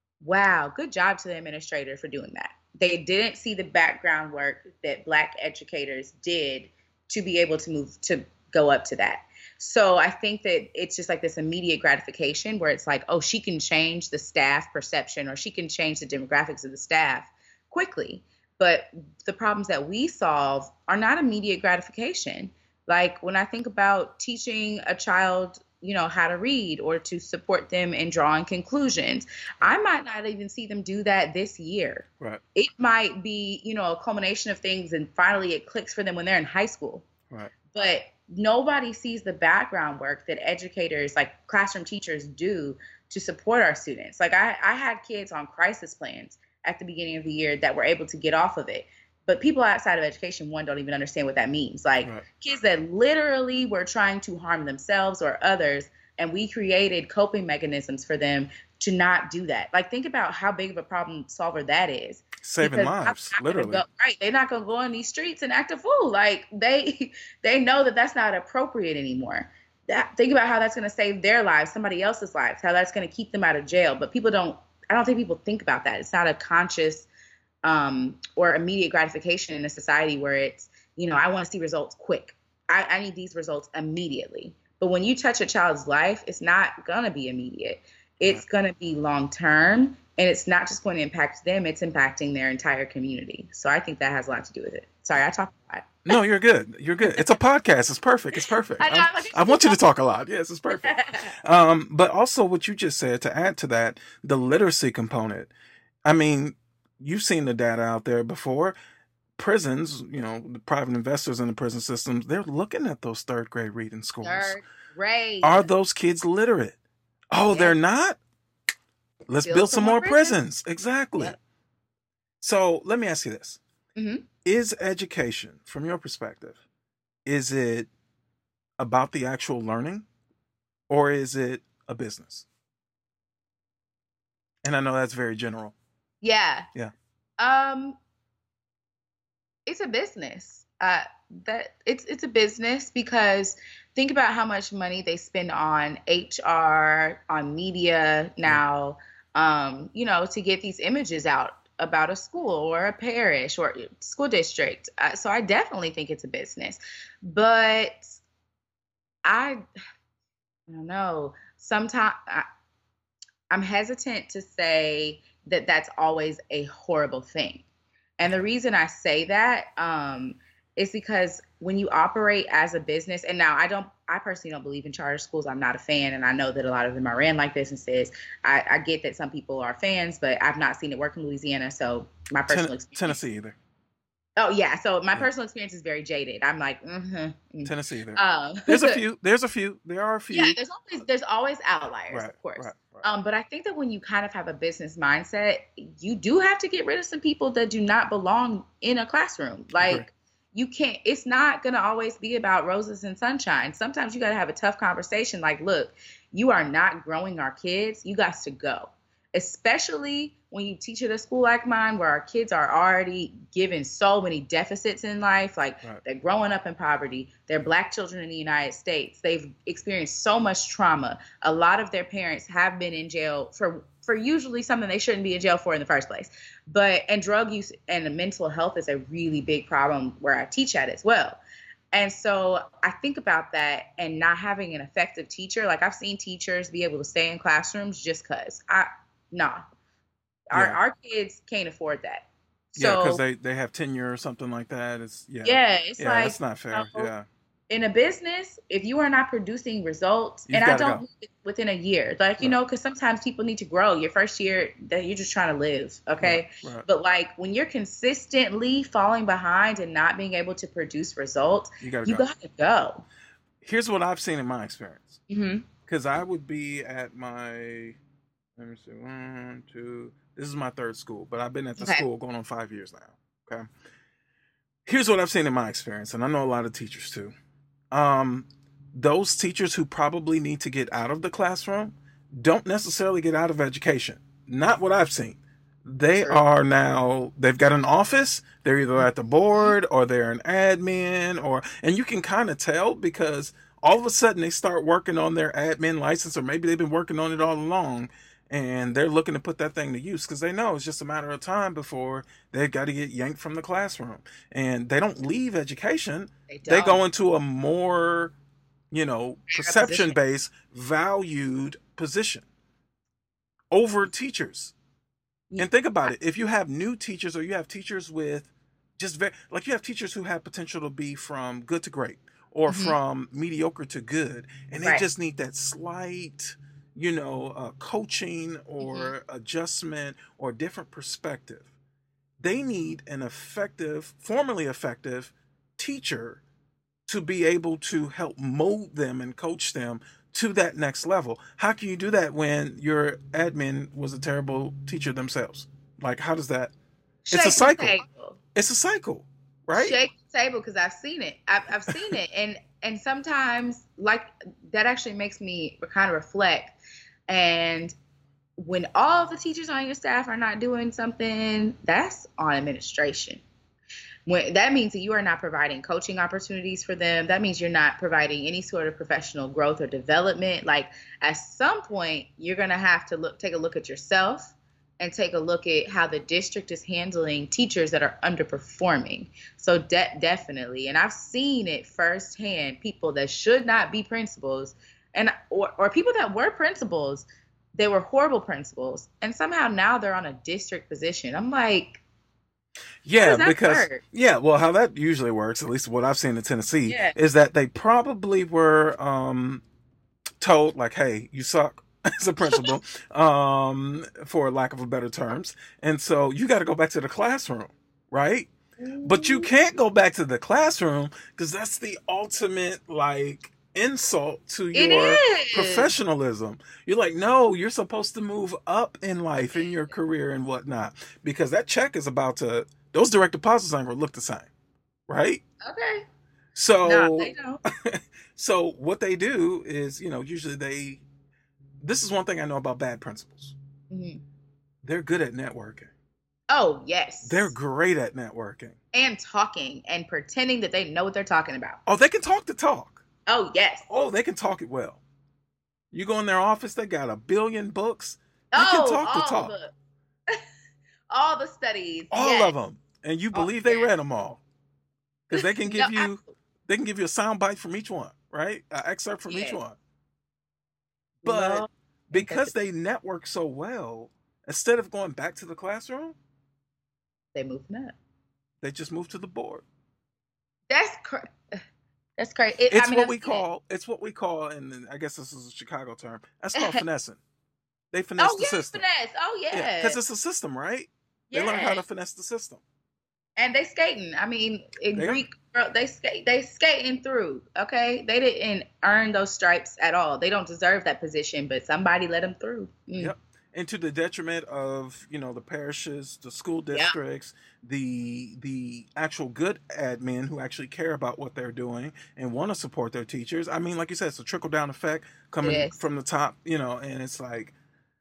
F: wow, good job to the administrator for doing that. They didn't see the background work that Black educators did to be able to move to go up to that. So I think that it's just like this immediate gratification where it's like, oh, she can change the staff perception or she can change the demographics of the staff quickly. But the problems that we solve are not immediate gratification. Like when I think about teaching a child, you know, how to read or to support them in drawing conclusions, I might not even see them do that this year.
D: Right.
F: It might be, you know, a culmination of things and finally it clicks for them when they're in high school.
D: Right.
F: But nobody sees the background work that educators, like classroom teachers, do to support our students. Like I, I had kids on crisis plans at the beginning of the year that were able to get off of it. But people outside of education, one, don't even understand what that means. Like right. kids that literally were trying to harm themselves or others, and we created coping mechanisms for them to not do that. Like think about how big of a problem solver that is.
D: Saving because lives, literally.
F: Go, right. They're not going to go on these streets and act a fool. Like they they know that that's not appropriate anymore. That, think about how that's going to save their lives, somebody else's lives, how that's going to keep them out of jail. But people don't, I don't think people think about that. It's not a conscious um, or immediate gratification in a society where it's, you know, I want to see results quick. I, I need these results immediately. But when you touch a child's life, it's not going to be immediate. It's going to be long term. And it's not just going to impact them, it's impacting their entire community. So I think that has a lot to do with it. Sorry, I talk a lot.
D: No, you're good. You're good. It's a podcast. It's perfect. It's perfect.
F: I, know,
D: I, I want you to talk a lot. Yes, it's perfect. Um, but also what you just said, to add to that, the literacy component. I mean, you've seen the data out there before. Prisons, you know, the private investors in the prison systems, they're looking at those third grade reading scores.
F: Third grade.
D: Are those kids literate? Oh, yeah. They're not? Let's build, build some, some more prisons. prisons. Exactly.
F: Yep.
D: So let me ask you this.
F: Mm-hmm.
D: Is education, from your perspective, is it about the actual learning or is it a business? And I know that's very general.
F: Yeah.
D: Yeah.
F: Um, it's a business. Uh, that it's it's a business because think about how much money they spend on H R, on media now, um, you know, to get these images out about a school or a parish or school district. Uh, so I definitely think it's a business, but I, I don't know. Sometimes I'm hesitant to say that that's always a horrible thing. And the reason I say that um, is because when you operate as a business, and now I don't, I personally don't believe in charter schools. I'm not a fan, and I know that a lot of them are ran like businesses. I, I get that some people are fans, but I've not seen it work in Louisiana. So my personal
D: Ten-
F: experience.
D: Tennessee either.
F: Oh yeah, so my
D: Yeah.
F: personal experience is very jaded. I'm like, mm-hmm. mm.
D: Tennessee either.
F: Um,
D: There's a few. There's a few. There are a few.
F: Yeah, there's always there's always outliers,
D: Right,
F: of course.
D: right, right.
F: Um, but I think that when you kind of have a business mindset, you do have to get rid of some people that do not belong in a classroom. Like
D: Agree.
F: you can't. It's not gonna always be about roses and sunshine. Sometimes you got to have a tough conversation. Like, look, you are not growing our kids. You got to go. Especially when you teach at a school like mine, where our kids are already given so many deficits in life. Like
D: Right.
F: they're growing up in poverty. They're Black children in the United States. They've experienced so much trauma. A lot of their parents have been in jail for, for usually something they shouldn't be in jail for in the first place. But, and drug use and mental health is a really big problem where I teach at as well. And so I think about that and not having an effective teacher. Like I've seen teachers be able to stay in classrooms just cause I, nah, our,
D: Yeah.
F: our kids can't afford that.
D: Yeah,
F: So
D: because they, they have tenure or something like that. It's yeah.
F: yeah, it's
D: yeah,
F: like
D: that's not fair.
F: you know,
D: Yeah.
F: in a business, if you are not producing results,
D: You've
F: and I
D: gotta
F: don't
D: go.
F: mean it within a year, like, you
D: Right.
F: know, because sometimes people need to grow. Your first year, that you're just trying to live, okay?
D: Right, right.
F: But like when you're consistently falling behind and not being able to produce results,
D: You gotta
F: you
D: go.
F: gotta go.
D: Here's what I've seen in my experience.
F: hmm
D: Because I would be at my, let me see, one, two, this is my third school, but I've been at the
F: Okay.
D: school going on five years now. Okay. Here's what I've seen in my experience, and I know a lot of teachers too. Um, those teachers who probably need to get out of the classroom don't necessarily get out of education. Not what I've seen. They
F: True.
D: are now, they've got an office, they're either at the board or they're an admin, or, and you can kind of tell because all of a sudden they start working on their admin license, or maybe they've been working on it all along, and they're looking to put that thing to use because they know it's just a matter of time before they've got to get yanked from the classroom. And they don't leave education.
F: They
D: They
F: don't.
D: go into a more, you know,
F: Higher
D: perception based, valued position over teachers. And think about it. If you have new teachers, or you have teachers with just very, like you have teachers who have potential to be from good to great, or
F: Mhm.
D: from mediocre to good, and they
F: Right.
D: just need that slight, you know, uh, coaching or
F: Mm-hmm.
D: adjustment or different perspective. They need an effective, formerly effective teacher to be able to help mold them and coach them to that next level. How can you do that when your admin was a terrible teacher themselves? Like, how does that?
F: Shake
D: It's a
F: the
D: cycle.
F: table.
D: It's a cycle, right?
F: Shake the table because I've seen it. I've, I've seen it, and and sometimes like that actually makes me kind of reflect. And when all the teachers on your staff are not doing something, that's on administration. When that means that you are not providing coaching opportunities for them, that means you're not providing any sort of professional growth or development. Like at some point, you're gonna have to look, take a look at yourself, and take a look at how the district is handling teachers that are underperforming. So de- definitely, and I've seen it firsthand. People that should not be principals, and or or people that were principals, they were horrible principals, and somehow now they're on a district position. I'm like.
D: Yeah,
F: does that
D: because
F: work?
D: yeah, well, how that usually works, at least what I've seen in Tennessee,
F: Yeah.
D: is that they probably were um, told like, "Hey, you suck." As a principal, um, for lack of a better terms, and so you got to go back to the classroom, right? But you can't go back to the classroom because that's the ultimate like insult to
F: It
D: your
F: is.
D: professionalism. You're like, no, you're supposed to move up in life, in your career and whatnot, because that check is about to, those direct deposits aren't going to look the same, right?
F: Okay.
D: So,
F: No, they don't.
D: so what they do is, you know, usually they, this is one thing I know about bad principals.
F: Mhm.
D: They're good at networking.
F: Oh, yes.
D: They're great at networking.
F: And talking and pretending that they know what they're talking about.
D: Oh, they can talk the talk.
F: Oh, yes.
D: Oh, they can talk it well. You go in their office, they got a billion books. They
F: oh,
D: can talk the
F: all
D: talk.
F: The, all the studies.
D: All
F: yes.
D: of them. And you
F: Oh,
D: believe they
F: yes.
D: read them all. Because they can give
F: No,
D: you, they can give you a sound bite from each one, right? An excerpt from each
F: Yes.
D: one. But
F: No.
D: because they network so well, instead of going back to the classroom,
F: They moved up.
D: they just move to the board.
F: That's cra- that's crazy. It,
D: It's
F: I mean,
D: what we
F: that's-
D: call, it's what we call, and I guess this is a Chicago term, that's called finessing. They finesse
F: Oh
D: the
F: yes,
D: system.
F: finesse. Oh yeah.
D: Because it's a system, right? They learn how to
F: Yes.
D: finesse the system.
F: And they skating. I mean, in
D: They are.
F: Greek, bro, they skate. They skating through. Okay, they didn't earn those stripes at all. They don't deserve that position, but somebody let them through. Mm.
D: Yep. And to the detriment of, you know, the parishes, the school districts, the the actual good admin who actually care about what they're doing and want to support their teachers. I mean, like you said, it's a trickle down effect coming
F: Yes.
D: from the top, you know, and it's like,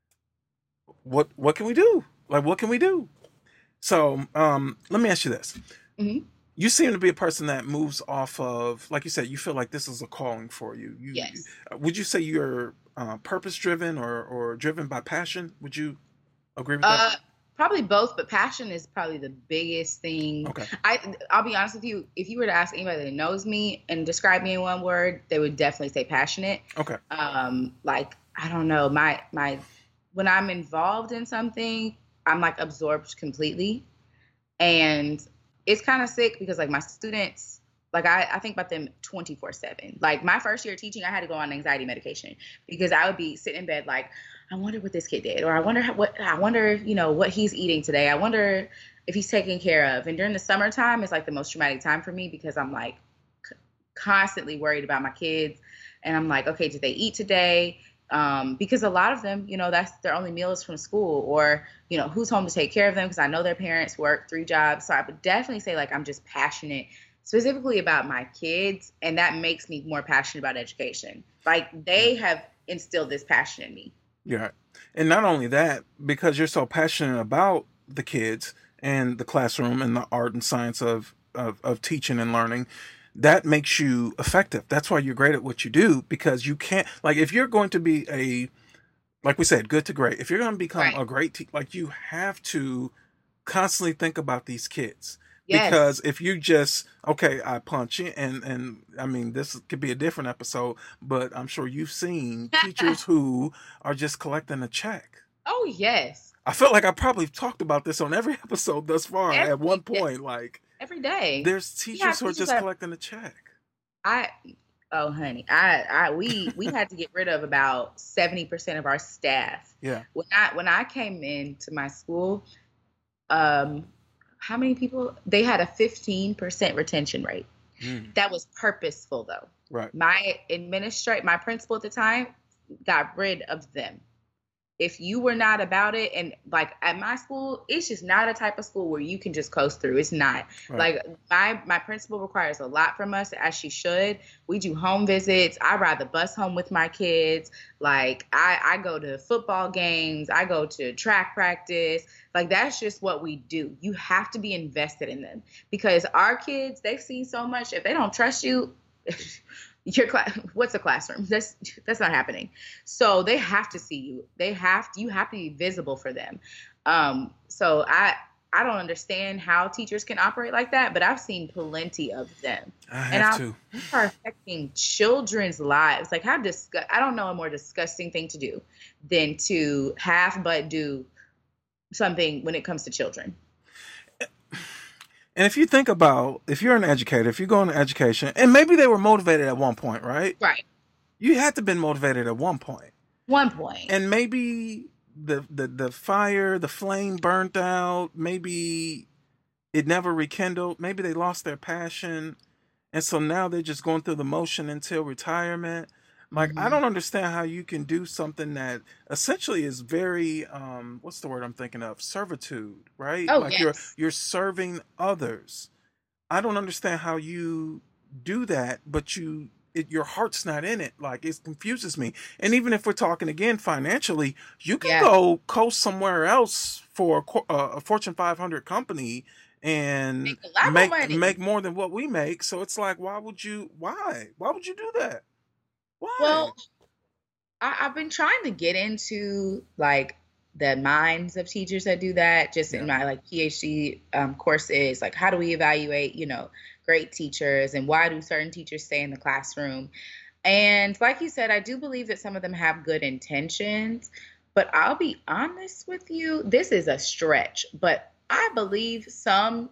D: what what can we do? Like, what can we do? So, um, let me ask you this.
F: Mhm.
D: You seem to be a person that moves off of, like you said, you feel like this is a calling for you. you
F: Yes.
D: Would you say you're uh, purpose driven or, or driven by passion? Would you agree with
F: Uh,
D: that?
F: probably both, but passion is probably the biggest thing.
D: Okay.
F: I I'll be honest with you. If you were to ask anybody that knows me and describe me in one word, they would definitely say passionate.
D: Okay.
F: Um, like I don't know, my my when I'm involved in something, I'm like absorbed completely, and it's kind of sick because like my students, like I, I think about them twenty-four seven. Like my first year teaching, I had to go on anxiety medication because I would be sitting in bed like, I wonder what this kid did, or I wonder how, what I wonder, you know, what he's eating today. I wonder if he's taken care of. And during the summertime, it's like the most traumatic time for me because I'm like c- constantly worried about my kids, and I'm like, okay, did they eat today? Um, because a lot of them, you know, that's their only meals from school, or, you know, who's home to take care of them? Because I know their parents work three jobs. So I would definitely say like I'm just passionate specifically about my kids. And that makes me more passionate about education. Like they have instilled this passion in me.
D: Yeah. And not only that, because you're so passionate about the kids and the classroom and the art and science of, of, of teaching and learning, that makes you effective. That's why you're great at what you do, because you can't, like, if you're going to be a, like we said, good to great, if you're going to become
F: Right.
D: a great teacher, like, you have to constantly think about these kids.
F: Yes.
D: Because if you just, okay, I punch in, and, and I mean, this could be a different episode, but I'm sure you've seen teachers who are just collecting a check.
F: Oh, yes.
D: I felt like I probably talked about this on every episode thus far
F: Every
D: at one
F: day.
D: point. Like,
F: Every day.
D: there's
F: have
D: teachers who are
F: teachers
D: just
F: that-
D: collecting a check.
F: I, oh, honey, I, I, we, we had to get rid of about seventy percent of our staff.
D: Yeah.
F: When I, when I came into my school, um, how many people? They had a fifteen percent retention rate.
D: Mm,
F: That was purposeful, though.
D: right.
F: My administrator, my principal at the time, got rid of them. If you were not about it, and like at my school, it's just not a type of school where you can just coast through. It's not.
D: Right.
F: Like my my principal requires a lot from us, as she should. We do home visits. I ride the bus home with my kids. Like I, I go to football games. I go to track practice. Like that's just what we do. You have to be invested in them because our kids, they've seen so much. If they don't trust you, your class, what's a classroom? That's that's not happening. So they have to see you. They have to, you have to be visible for them. Um, so I I don't understand how teachers can operate like that, but I've seen plenty of them.
D: I
F: And
D: have
F: I-
D: to.
F: Are affecting children's lives. Like how disgust I don't know a more disgusting thing to do than to half but do something when it comes to children.
D: And if you think about, if you're an educator, if you go into education, and maybe they were motivated at one point, right?
F: Right.
D: You had to have been motivated at one point.
F: One point.
D: And maybe the, the, the fire, the flame burnt out. Maybe it never rekindled. Maybe they lost their passion. And so now they're just going through the motion until retirement. Like, I
F: Mhm.
D: don't understand how you can do something that essentially is very, um, what's the word I'm thinking of? Servitude, right?
F: Oh,
D: Like you're
F: yes.
D: you're serving others. I don't understand how you do that, but you it, your heart's not in it. Like, it confuses me. And even if we're talking again financially, you can
F: Yeah.
D: go coast somewhere else for a, co- uh, a Fortune five hundred company and
F: Make a lot more
D: make
F: money.
D: make more than what we make. So it's like, why would you? Why? Why would you do that? Why?
F: Well, I, I've been trying to get into like the minds of teachers that do that, just in
D: Yeah.
F: my like PhD um, courses. Like, how do we evaluate, you know, great teachers, and why do certain teachers stay in the classroom? And like you said, I do believe that some of them have good intentions, but I'll be honest with you, this is a stretch. But I believe some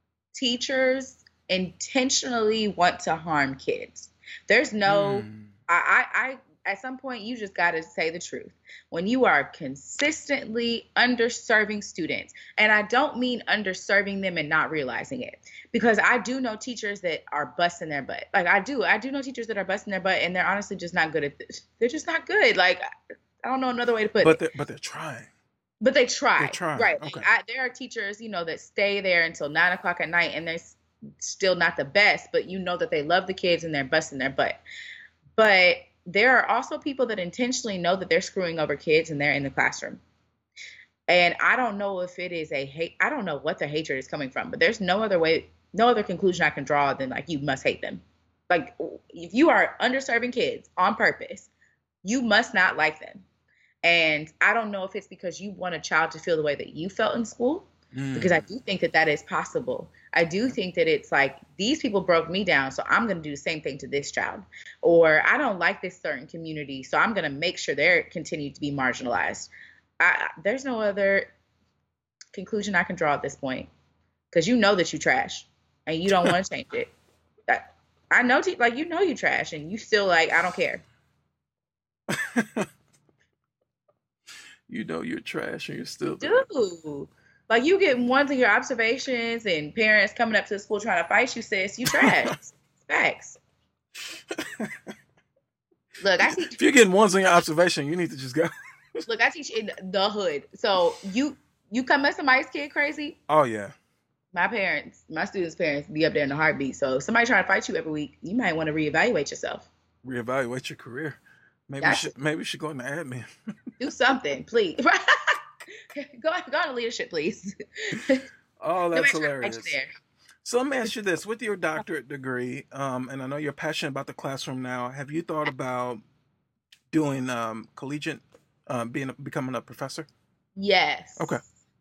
F: teachers intentionally want to harm kids. There's no,
D: Mm.
F: I, I, I at some point you just got to say the truth. When you are consistently underserving students, and I don't mean underserving them and not realizing it, because I do know teachers that are busting their butt. Like I do, I do know teachers that are busting their butt, and they're honestly just not good at this. They're just not good. Like I don't know another way to put
D: But
F: it.
D: they're, but they're trying.
F: But they try,
D: They're trying.
F: right? Like,
D: Okay.
F: I, there are teachers, you know, that stay there until nine o'clock at night, and they're s- still not the best. But you know that they love the kids and they're busting their butt. But there are also people that intentionally know that they're screwing over kids and they're in the classroom. And I don't know if it is a hate. I don't know what the hatred is coming from. But there's no other way, no other conclusion I can draw than like you must hate them. Like if you are underserving kids on purpose, you must not like them. And I don't know if it's because you want a child to feel the way that you felt in school, because I
D: Mm.
F: do think that that is possible. I do think that it's like these people broke me down, so I'm going to do the same thing to this child. Or I don't like this certain community, so I'm going to make sure they're continue to be marginalized. I, there's no other conclusion I can draw at this point, because you know that you trash and you don't want to change it. I, I know, te- like you know you trash, and you still like I don't care.
D: You know you're trash and you're still there.
F: Dude, like you get ones of your observations and parents coming up to the school trying to fight you, sis, you trash. Facts. Look, I teach.
D: If you're getting ones on your observation, you need to just go.
F: Look, I teach in the hood. So you you come at somebody's kid crazy.
D: Oh yeah.
F: My parents, my students' parents, be up there in a heartbeat. So if somebody trying to fight you every week, you might want to reevaluate yourself.
D: Reevaluate your career. Maybe we
F: That's-
D: should maybe we should go into admin.
F: Do something, please. go go into leadership, please.
D: Oh,
F: Nobody
D: that's
F: trying to fight
D: hilarious.
F: you there.
D: So let me ask you this: with your doctorate degree, um, and I know you're passionate about the classroom now, have you thought about doing um, collegiate, uh, being a, becoming a professor?
F: Yes.
D: Okay.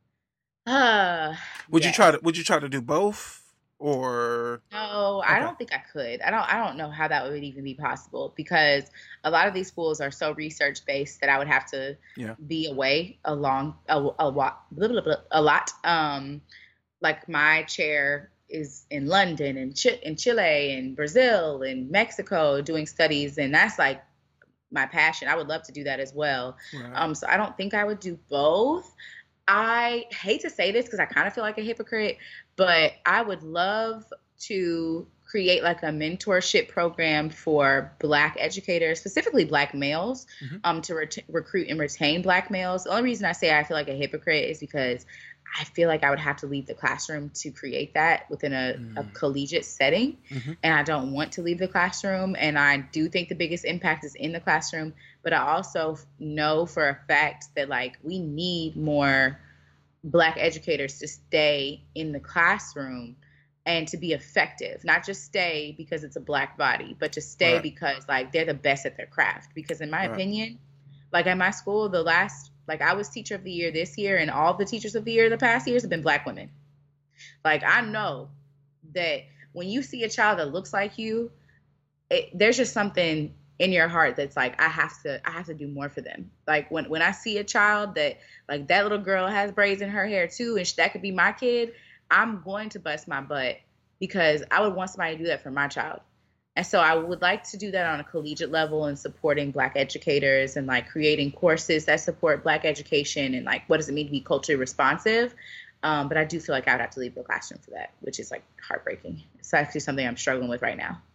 F: Uh,
D: Would you
F: yes.
D: try to Would you try to do both, or
F: No, I
D: Okay.
F: don't think I could. I don't I don't know how that would even be possible, because a lot of these schools are so research based that I would have to
D: Yeah.
F: be away a long a, a, wa- blah, blah, blah, a lot. Um like my chair is in London and Ch- in Chile and Brazil and Mexico doing studies, and that's like my passion. I would love to do that as well.
D: Right.
F: Um so I don't think I would do both. I hate to say this because I kind of feel like a hypocrite, but I would love to create like a mentorship program for Black educators, specifically Black males,
D: Mhm.
F: um, to ret- recruit and retain Black males. The only reason I say I feel like a hypocrite is because I feel like I would have to leave the classroom to create that within a, a
D: Mm.
F: collegiate setting.
D: Mhm.
F: And I don't want to leave the classroom. And I do think the biggest impact is in the classroom. But I also know for a fact that like we need more Black educators to stay in the classroom and to be effective, not just stay because it's a Black body, but to stay
D: Right.
F: because like they're the best at their craft. Because in my
D: Right.
F: opinion, like at my school, the last, like I was teacher of the year this year, and all the teachers of the year the past years have been Black women. Like I know that when you see a child that looks like you, it, there's just something in your heart that's like I have to I have to do more for them. Like when when I see a child that like that little girl has braids in her hair too, and sh- that could be my kid, I'm going to bust my butt because I would want somebody to do that for my child. And so I would like to do that on a collegiate level and supporting Black educators and like creating courses that support Black education and like what does it mean to be culturally responsive. Um, but I do feel like I would have to leave the classroom for that, which is like heartbreaking. It's actually something I'm struggling with right now.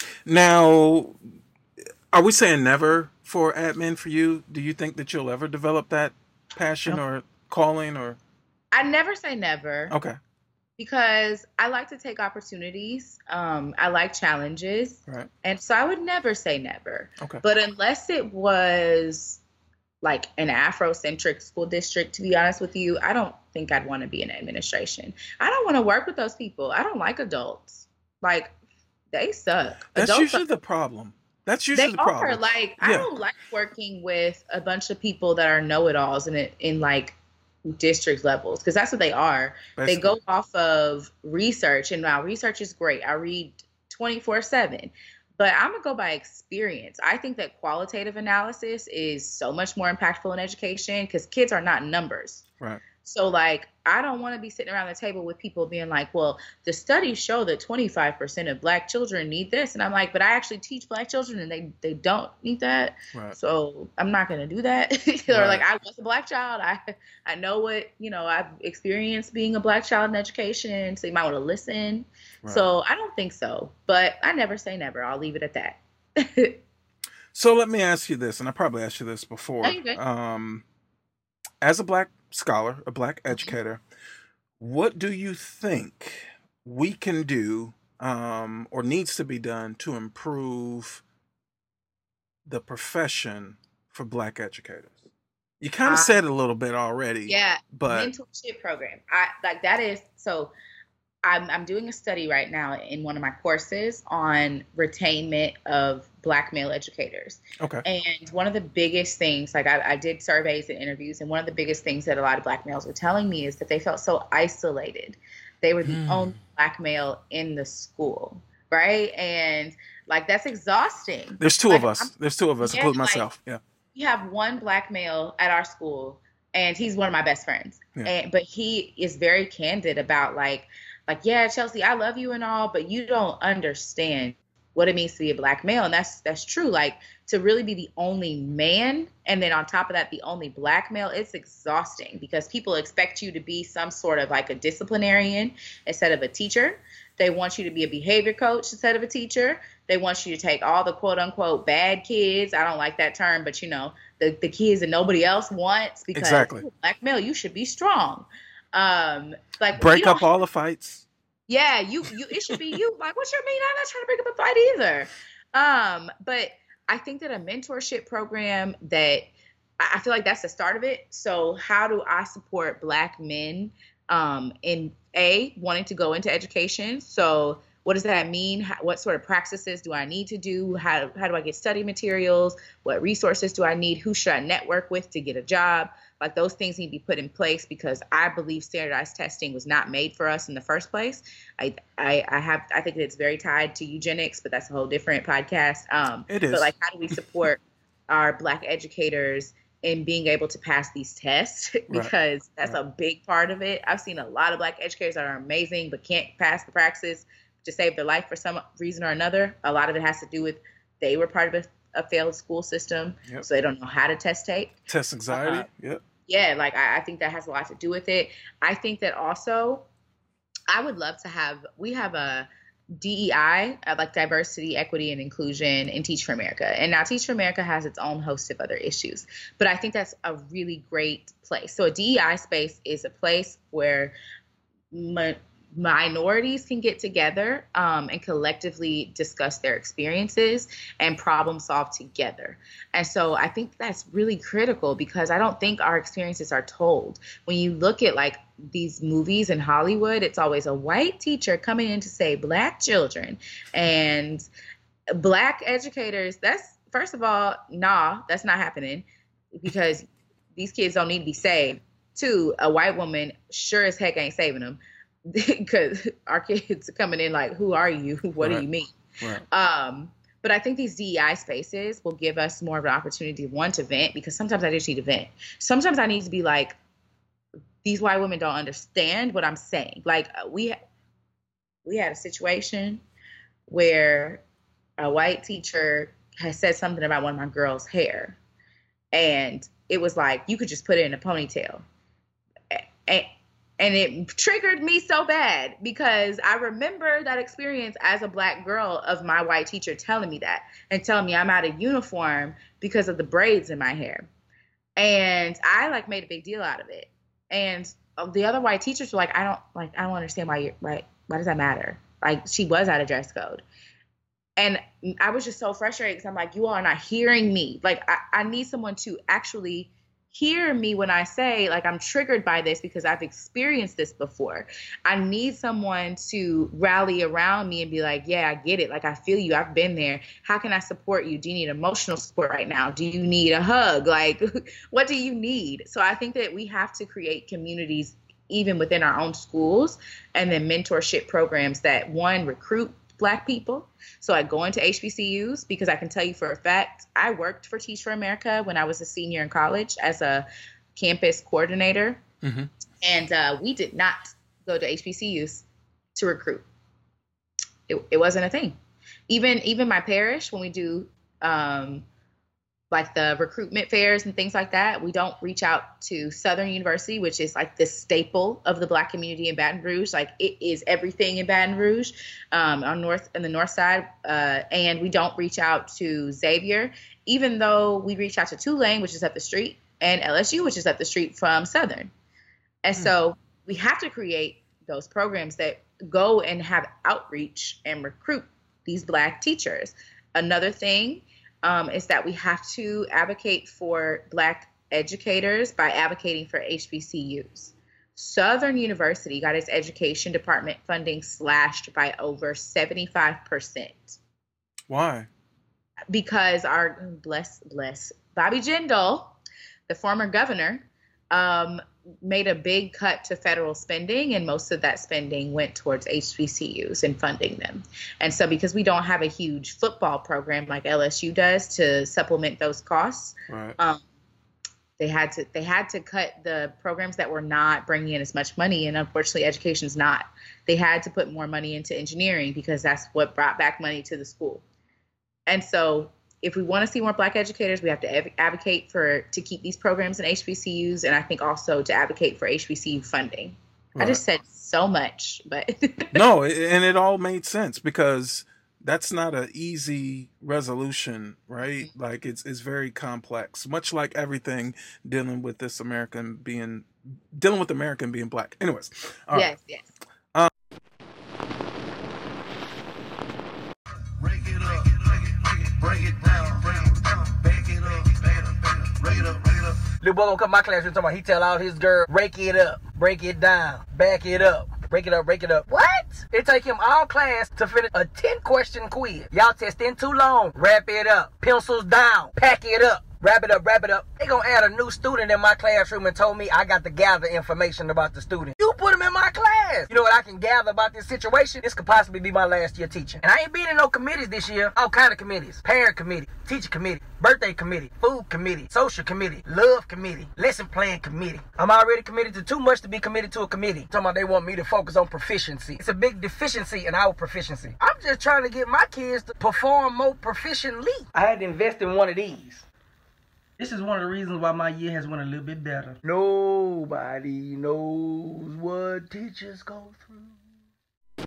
D: Now, are we saying never for admin for you? Do you think that you'll ever develop that passion or calling or?
F: I never say never.
D: Okay.
F: Because I like to take opportunities. Um, I like challenges.
D: Right.
F: And so I would never say never.
D: Okay.
F: But unless it was like an Afrocentric school district, to be honest with you, I don't think I'd want to be in administration. I don't want to work with those people. I don't like adults. Like, they suck.
D: That's
F: adults
D: usually
F: suck.
D: the problem. That's usually
F: They
D: the problem.
F: are. Like, I
D: Yeah.
F: don't like working with a bunch of people that are know-it-alls in, it, in like, district levels, because that's what they are.
D: Basically.
F: They go off of research, and now research is great. I read twenty-four seven, but I'm gonna go by experience. I think that qualitative analysis is so much more impactful in education because kids are not numbers.
D: Right.
F: So like, I don't want to be sitting around the table with people being like, well, the studies show that twenty-five percent of black children need this. And I'm like, but I actually teach black children and they, they don't need that.
D: Right.
F: So I'm not going to do that. Or
D: Right.
F: like, I was a black child. I, I know what, you know, I've experienced being a black child in education. So you might want to listen.
D: Right.
F: So I don't think so, but I never say never. I'll leave it at that.
D: So let me ask you this, and I probably asked you this before.
F: No, you're good.
D: Um, as a black scholar, a black educator, what do you think we can do um, or needs to be done to improve the profession for black educators? You kind of
F: Uh,
D: said it a little bit already.
F: Yeah,
D: But
F: mentorship program. I like that is so. I'm I'm doing a study right now in one of my courses on retainment of black male educators.
D: okay.
F: And one of the biggest things, like I, I did surveys and interviews, and one of the biggest things that a lot of black males were telling me is that they felt so isolated. They were the
D: Hmm.
F: only black male in the school, right? And like that's exhausting.
D: There's two
F: Like,
D: of us.
F: I'm-
D: There's two of us,
F: Yeah,
D: including
F: like-
D: myself. Yeah.
F: We have one black male at our school, and he's one of my best friends.
D: Yeah.
F: And but he is very candid about like, like yeah, Chelsea, I love you and all, but you don't understand what it means to be a black male, and that's that's true. Like to really be the only man, and then on top of that, the only black male, it's exhausting because people expect you to be some sort of like a disciplinarian instead of a teacher. They want you to be a behavior coach instead of a teacher. They want you to take all the quote unquote bad kids. I don't like that term, but you know, the, the kids that nobody else wants because
D: Exactly.
F: you're a black male, you should be strong. Um, like
D: Break
F: you don't
D: up all the fights.
F: yeah, you you it should be you. Like, what you mean? I'm not trying to break up a fight either. Um, but I think that a mentorship program that I I feel like that's the start of it. So how do I support black men um in A, wanting to go into education? So what does that mean? How, what sort of practices do I need to do? How how do I get study materials? What resources do I need? Who should I network with to get a job? Like those things need to be put in place because I believe standardized testing was not made for us in the first place. I I, I have I think that it's very tied to eugenics, but that's a whole different podcast. Um,
D: It is.
F: But like, how do we support our black educators in being able to pass these tests? Because that's
D: Right.
F: a big part of it. I've seen a lot of black educators that are amazing but can't pass the praxis to save their life for some reason or another. A lot of it has to do with they were part of a, a failed school system,
D: Yep.
F: so they don't know how to test take.
D: Test anxiety.
F: Uh,
D: Yep.
F: Yeah, like I, I think that has a lot to do with it. I think that also, I would love to have, we have a D E I, uh, like diversity, equity, and inclusion in Teach for America. And now Teach for America has its own host of other issues, but I think that's a really great place. So a D E I space is a place where mi- minorities can get together um, and collectively discuss their experiences and problem solve together. And so I think that's really critical because I don't think our experiences are told. When you look at like these movies in Hollywood, it's always a white teacher coming in to save black children and black educators. That's, first of all, nah, that's not happening because these kids don't need to be saved. Two, a white woman sure as heck ain't saving them. Because our kids are coming in like, who are you? What
D: Right.
F: do you mean?
D: Right.
F: Um, but I think these D E I spaces will give us more of an opportunity, one, to vent, because sometimes I just need to vent. Sometimes I need to be like, these white women don't understand what I'm saying. Like uh, we, we had a situation where a white teacher has said something about one of my girls' hair. And it was like, you could just put it in a ponytail. And, And it triggered me so bad because I remember that experience as a black girl of my white teacher telling me that and telling me I'm out of uniform because of the braids in my hair. And I like made a big deal out of it. And the other white teachers were like, I don't like, I don't understand why you're right. Why does that matter? Like, she was out of dress code. And I was just so frustrated because I'm like, you all are not hearing me. Like, I, I need someone to actually hear me when I say, like, I'm triggered by this because I've experienced this before. I need someone to rally around me and be like, yeah, I get it. Like, I feel you. I've been there. How can I support you? Do you need emotional support right now? Do you need a hug? Like, what do you need? So I think that we have to create communities even within our own schools and then mentorship programs that, one, recruit Black people. So I go into H B C Us because I can tell you for a fact, I worked for Teach for America when I was a senior in college as a campus coordinator. Mm-hmm. And uh, we did not go to H B C Us to recruit. It, it wasn't a thing. Even, even my parish, when we do um, like the recruitment fairs and things like that, we don't reach out to Southern University, which is like the staple of the Black community in Baton Rouge. Like, it is everything in Baton Rouge, um, on north in the north side. Uh, and we don't reach out to Xavier, even though we reach out to Tulane, which is up the street, and L S U, which is up the street from Southern. And mm. so we have to create those programs that go and have outreach and recruit these Black teachers. Another thing Um, is that we have to advocate for Black educators by advocating for H B C Us. Southern University got its education department funding slashed by over seventy-five percent.
D: Why? Because
F: our, bless, bless, Bobby Jindal, the former governor, um, made a big cut to federal spending, and most of that spending went towards H B C Us and funding them. And so because we don't have a huge football program like L S U does to supplement those costs, right. um, they had to they had to cut the programs that were not bringing in as much money. And unfortunately, education's not. They had to put more money into engineering because that's what brought back money to the school. And so if we want to see more Black educators, we have to adv- advocate for to keep these programs in H B C Us, and I think also to advocate for H B C U funding. Right. I just said so much, but
D: no, and it all made sense because that's not an easy resolution, right? Mm-hmm. Like it's it's very complex, much like everything dealing with this American being dealing with American being Black. Anyways, all
F: yes,
D: right.
F: yes.
D: Um,
G: Break it down, break it down, back it up, back it up, break it up, break it up. Little boy gonna come to my classroom talking about he tell all his girls, break it up, break it down, back it up, break it up, break it up. What? It take him all class to finish a ten question quiz. Y'all testing too long. Wrap it up. Pencils down. Pack it up. Wrap it up, wrap it up. They gonna add a new student in my classroom and told me I got to gather information about the student. You put him in my class. You know what I can gather about this situation? This could possibly be my last year teaching. And I ain't been in no committees this year. All kind of committees. Parent committee, teacher committee, birthday committee, food committee, social committee, love committee, lesson plan committee. I'm already committed to too much to be committed to a committee. Talking about they want me to focus on proficiency. It's a big deficiency in our proficiency. I'm just trying to get my kids to perform more proficiently. I had to invest in one of these. This is one of the reasons why my year has went a little bit better. Nobody knows what teachers go through.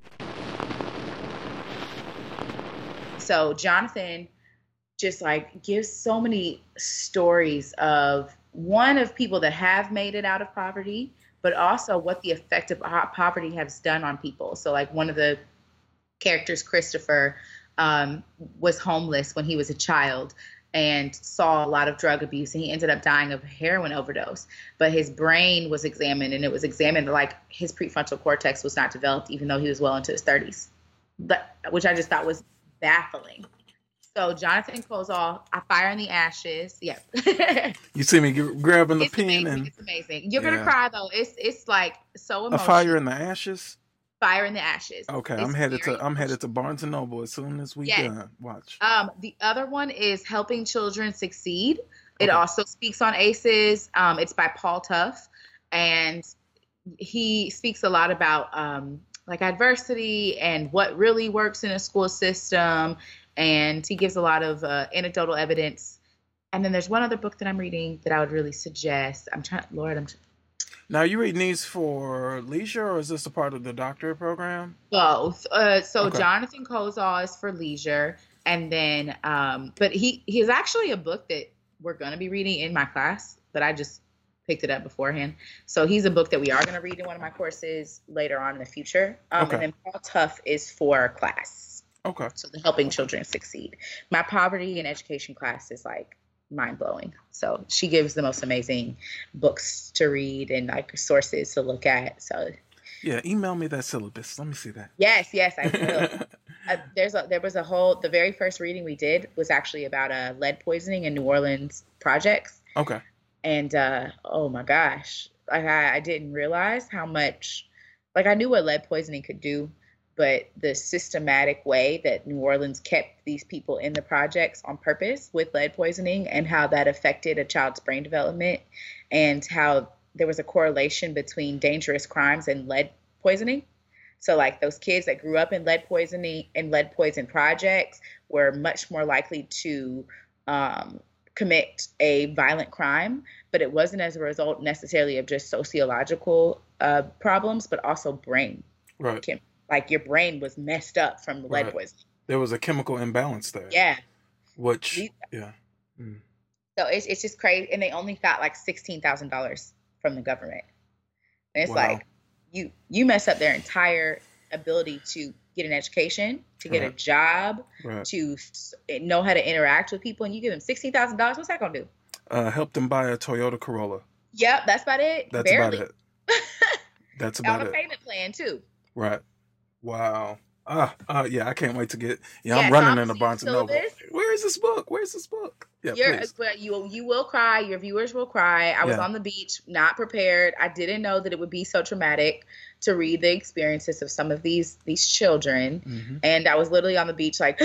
F: So Jonathan just like gives so many stories of one of people that have made it out of poverty, but also what the effect of poverty has done on people. So like one of the characters, Christopher, um, was homeless when he was a child and saw a lot of drug abuse, and he ended up dying of a heroin overdose. But his brain was examined, and it was examined like his prefrontal cortex was not developed, even though he was well into his thirties, but, which I just thought was baffling. So Jonathan Kozol, A Fire in the Ashes. Yeah.
D: You see me g- grabbing the
F: it's
D: pen
F: amazing,
D: and
F: it's amazing. You're
D: yeah.
F: gonna cry though. It's it's like so emotional.
D: A Fire in the Ashes.
F: Fire in the Ashes.
D: Okay,
F: it's
D: I'm headed to I'm
F: emotional.
D: headed to Barnes and Noble as soon as we
F: yes.
D: done. Watch.
F: Um, the other one is Helping Children Succeed. It
D: okay.
F: also speaks on A C Es. Um, it's by Paul Tough, and he speaks a lot about um, like adversity and what really works in a school system. And he gives a lot of uh, anecdotal evidence. And then there's one other book that I'm reading that I would really suggest. I'm trying, Lord, I'm
D: Now, are you reading these for leisure, or is this a part of the doctorate program?
F: Both. Uh, so
D: Okay.
F: Jonathan Kozol is for leisure, and then, um, but he he's actually a book that we're going to be reading in my class, but I just picked it up beforehand. So he's a book that we are going to read in one of my courses later on in the future. Um,
D: Okay.
F: And then Paul Tough is for class,
D: Okay.
F: so the helping children succeed. My poverty and education class is like mind blowing. So she gives the most amazing books to read and like sources to look at. So
D: Yeah, email me that syllabus. Let me see that.
F: yes, yes, I will. Uh, there's a, there was a whole, the very first reading we did was actually about uh, lead poisoning in New Orleans projects.
D: Okay.
F: And uh, oh my gosh, like I, I didn't realize how much, like I knew what lead poisoning could do, but the systematic way that New Orleans kept these people in the projects on purpose with lead poisoning and how that affected a child's brain development and how there was a correlation between dangerous crimes and lead poisoning. So like those kids that grew up in lead poisoning and lead poison projects were much more likely to um, commit a violent crime, but it wasn't as a result necessarily of just sociological uh, problems, but also brain.
D: Right.
F: Chem- like your brain was messed up from the lead
D: Right.
F: poisoning.
D: There was a chemical imbalance there.
F: Yeah.
D: Which,
F: We-
D: yeah. Mm.
F: So it's it's just crazy, and they only got like sixteen thousand dollars from the government. And it's
D: Wow.
F: like you you mess up their entire ability to get an education, to get a
D: Right.
F: job,
D: Right.
F: to s- know how to interact with people, and you give them sixteen thousand dollars. What's that gonna do?
D: Uh, helped them buy a Toyota Corolla.
F: Yep, that's about it.
D: That's
F: Barely.
D: about it. That's
F: On
D: about
F: a
D: it.
F: payment plan too.
D: Right. Wow. Ah, uh, yeah, I can't wait to get, yeah,
F: Yeah,
D: I'm
F: so
D: running
F: I'm
D: into
F: seeing
D: Barnes and Noble.
F: syllabus.
D: Where is this book? Where's this book? Yeah,
F: You're,
D: please.
F: but you you will cry. Your viewers will cry. I was
D: Yeah.
F: on the beach, not prepared. I didn't know that it would be so traumatic to read the experiences of some of these these children,
D: Mhm.
F: and I was literally on the beach, like,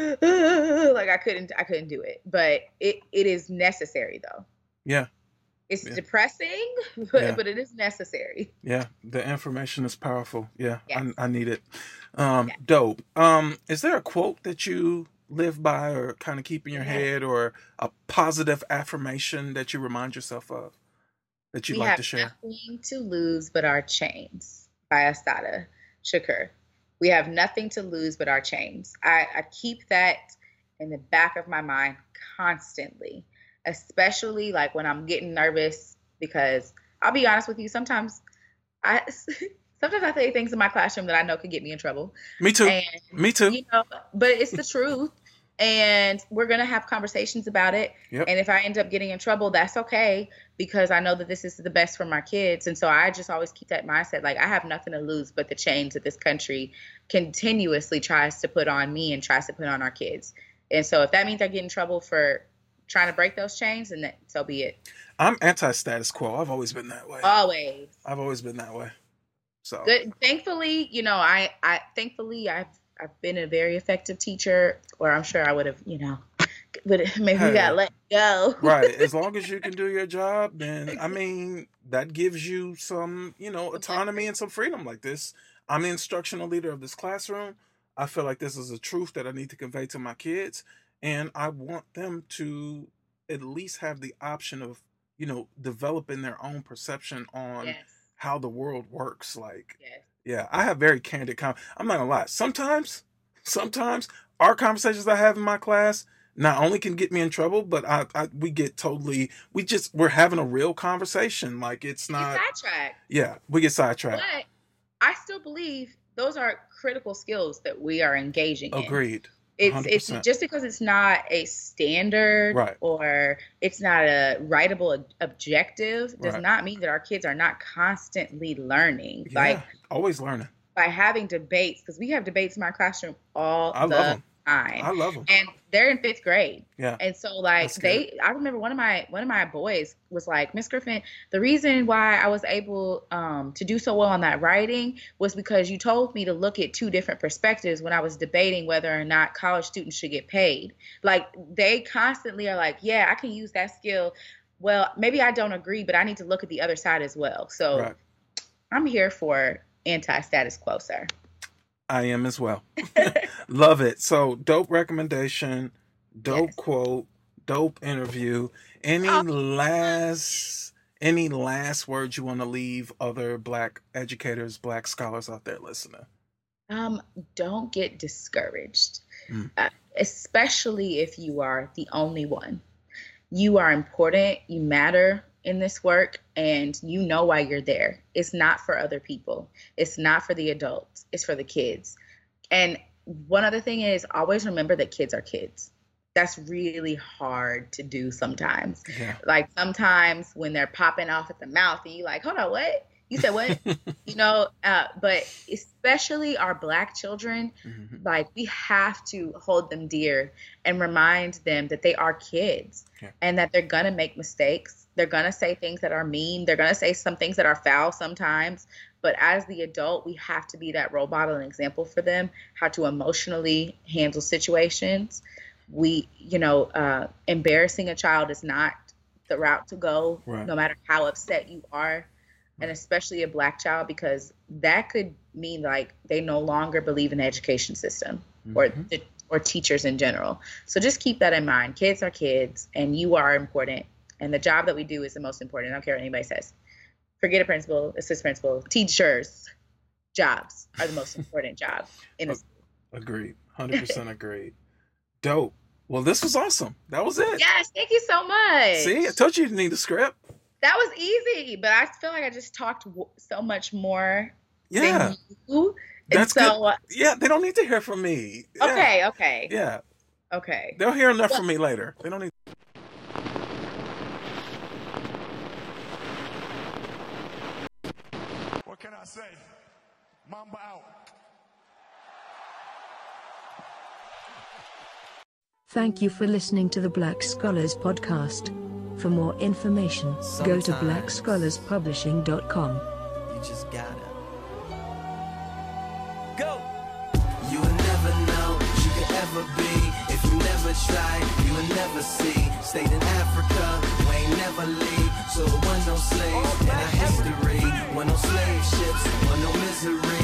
F: like I couldn't I couldn't do it. But it it is necessary though.
D: Yeah.
F: It's
D: Yeah.
F: depressing, but,
D: Yeah.
F: but it is necessary.
D: Yeah, the information is powerful. Yeah,
F: Yes.
D: I, I need it. Um,
F: Yeah.
D: Dope. Um, is there a quote that you live by or kind of keep in your
F: Yeah.
D: head, or a positive affirmation that you remind yourself of that you'd
F: We
D: like
F: have
D: to share?
F: nothing to lose but our chains by Asada Shakur. We have nothing to lose but our chains. I, I keep that in the back of my mind constantly, especially like when I'm getting nervous, because I'll be honest with you, sometimes I sometimes I say things in my classroom that I know could get me in trouble.
D: Me too.
F: And
D: Me too.
F: you know, but it's the truth. And we're going to have conversations about it.
D: Yep.
F: And if I end up getting in trouble, that's okay, because I know that this is the best for my kids. And so I just always keep that mindset. Like, I have nothing to lose but the chains that this country continuously tries to put on me and tries to put on our kids. And so if that means I get in trouble for trying to break those chains, then that, so be it.
D: I'm anti-status quo. I've always been that way.
F: Always.
D: I've always been that way. So
F: Good. Thankfully, you know, I, I thankfully I've I've been a very effective teacher, or I'm sure I would have, you know, but maybe
D: Hey.
F: we got let go.
D: right, as long as you can do your job, then I mean that gives you some, you know, autonomy and some freedom. Like this, I'm the instructional leader of this classroom. I feel like this is a truth that I need to convey to my kids, and I want them to at least have the option of, you know, developing their own perception on
F: Yes.
D: how the world works. Like,
F: Yes.
D: yeah, I have very candid com I'm not gonna lie. Sometimes, sometimes our conversations I have in my class not only can get me in trouble, but I, I we get totally we just we're having a real conversation. Like it's
F: You
D: not
F: sidetracked.
D: yeah, we get sidetracked.
F: But I still believe those are critical skills that we are engaging in.
D: Agreed.
F: It's
D: one hundred
F: it's
D: percent.
F: just because it's not a standard
D: Right.
F: or it's not a writable ob- objective does
D: Right.
F: not mean that our kids are not constantly learning.
D: Yeah,
F: Like
D: always learning.
F: by having debates, because we have debates in my classroom all
D: I
F: the
D: love them.
F: time.
D: I love them.
F: And they're in fifth grade.
D: Yeah.
F: And so like
D: That's
F: they I remember one of my one of my boys was like, Miss Griffin, the reason why I was able um to do so well on that writing was because you told me to look at two different perspectives when I was debating whether or not college students should get paid. Like they constantly are like, yeah, I can use that skill. Well, maybe I don't agree, but I need to look at the other side as well. So
D: Right.
F: I'm here for anti-status quo, sir.
D: I am as well. Love it. So dope recommendation, dope
F: Yes.
D: quote, dope interview. Any
F: Oh.
D: last Any last words you want to leave other Black educators, Black scholars out there listening?
F: Um, don't get discouraged,
D: Mm.
F: uh, especially if you are the only one. You are important, you matter in this work, and you know why you're there. It's not for other people. It's not for the adults. It's for the kids. And one other thing is, always remember that kids are kids. That's really hard to do sometimes.
D: Yeah.
F: Like sometimes when they're popping off at the mouth and you like, hold on, what? You said what? you know, uh, but especially our Black children,
D: Mhm.
F: like we have to hold them dear and remind them that they are kids
D: Yeah.
F: and that they're going to make mistakes. They're going to say things that are mean. They're going to say some things that are foul sometimes. But as the adult, we have to be that role model and example for them, how to emotionally handle situations. We, you know, uh, embarrassing a child is not the route to go,
D: Right.
F: no matter how upset you are. And especially a Black child, because that could mean like they no longer believe in the education system or
D: Mhm.
F: the, or teachers in general. So just keep that in mind. Kids are kids, and you are important. And the job that we do is the most important. I don't care what anybody says. Forget a principal, assistant principal, teachers. Jobs are the most important job in a school.
D: Agreed. one hundred percent agreed. Dope. Well, this was awesome. That was it.
F: Yes, thank you so much.
D: See, I told you you didn't need a script.
F: That was easy, but I feel like I just talked w- so much more
D: Yeah.
F: than you. And
D: That's
F: so, uh,
D: good. Yeah, they don't need to hear from me. Yeah.
F: okay, okay,
D: Yeah.
F: okay.
D: They'll hear enough
F: Well-
D: from me later. They don't need.
H: What can I say? Mamba out.
I: Thank you for listening to the Black Scholars Podcast. For more information, go to
E: Sometimes
I: black scholars publishing dot com.
E: You just gotta go. You will never know what you could ever be if you never try. You will never see. Stayed in Africa, we ain't never leave. So it wasn't no slaves in our history. Wasn't no slave ships, wasn't no misery.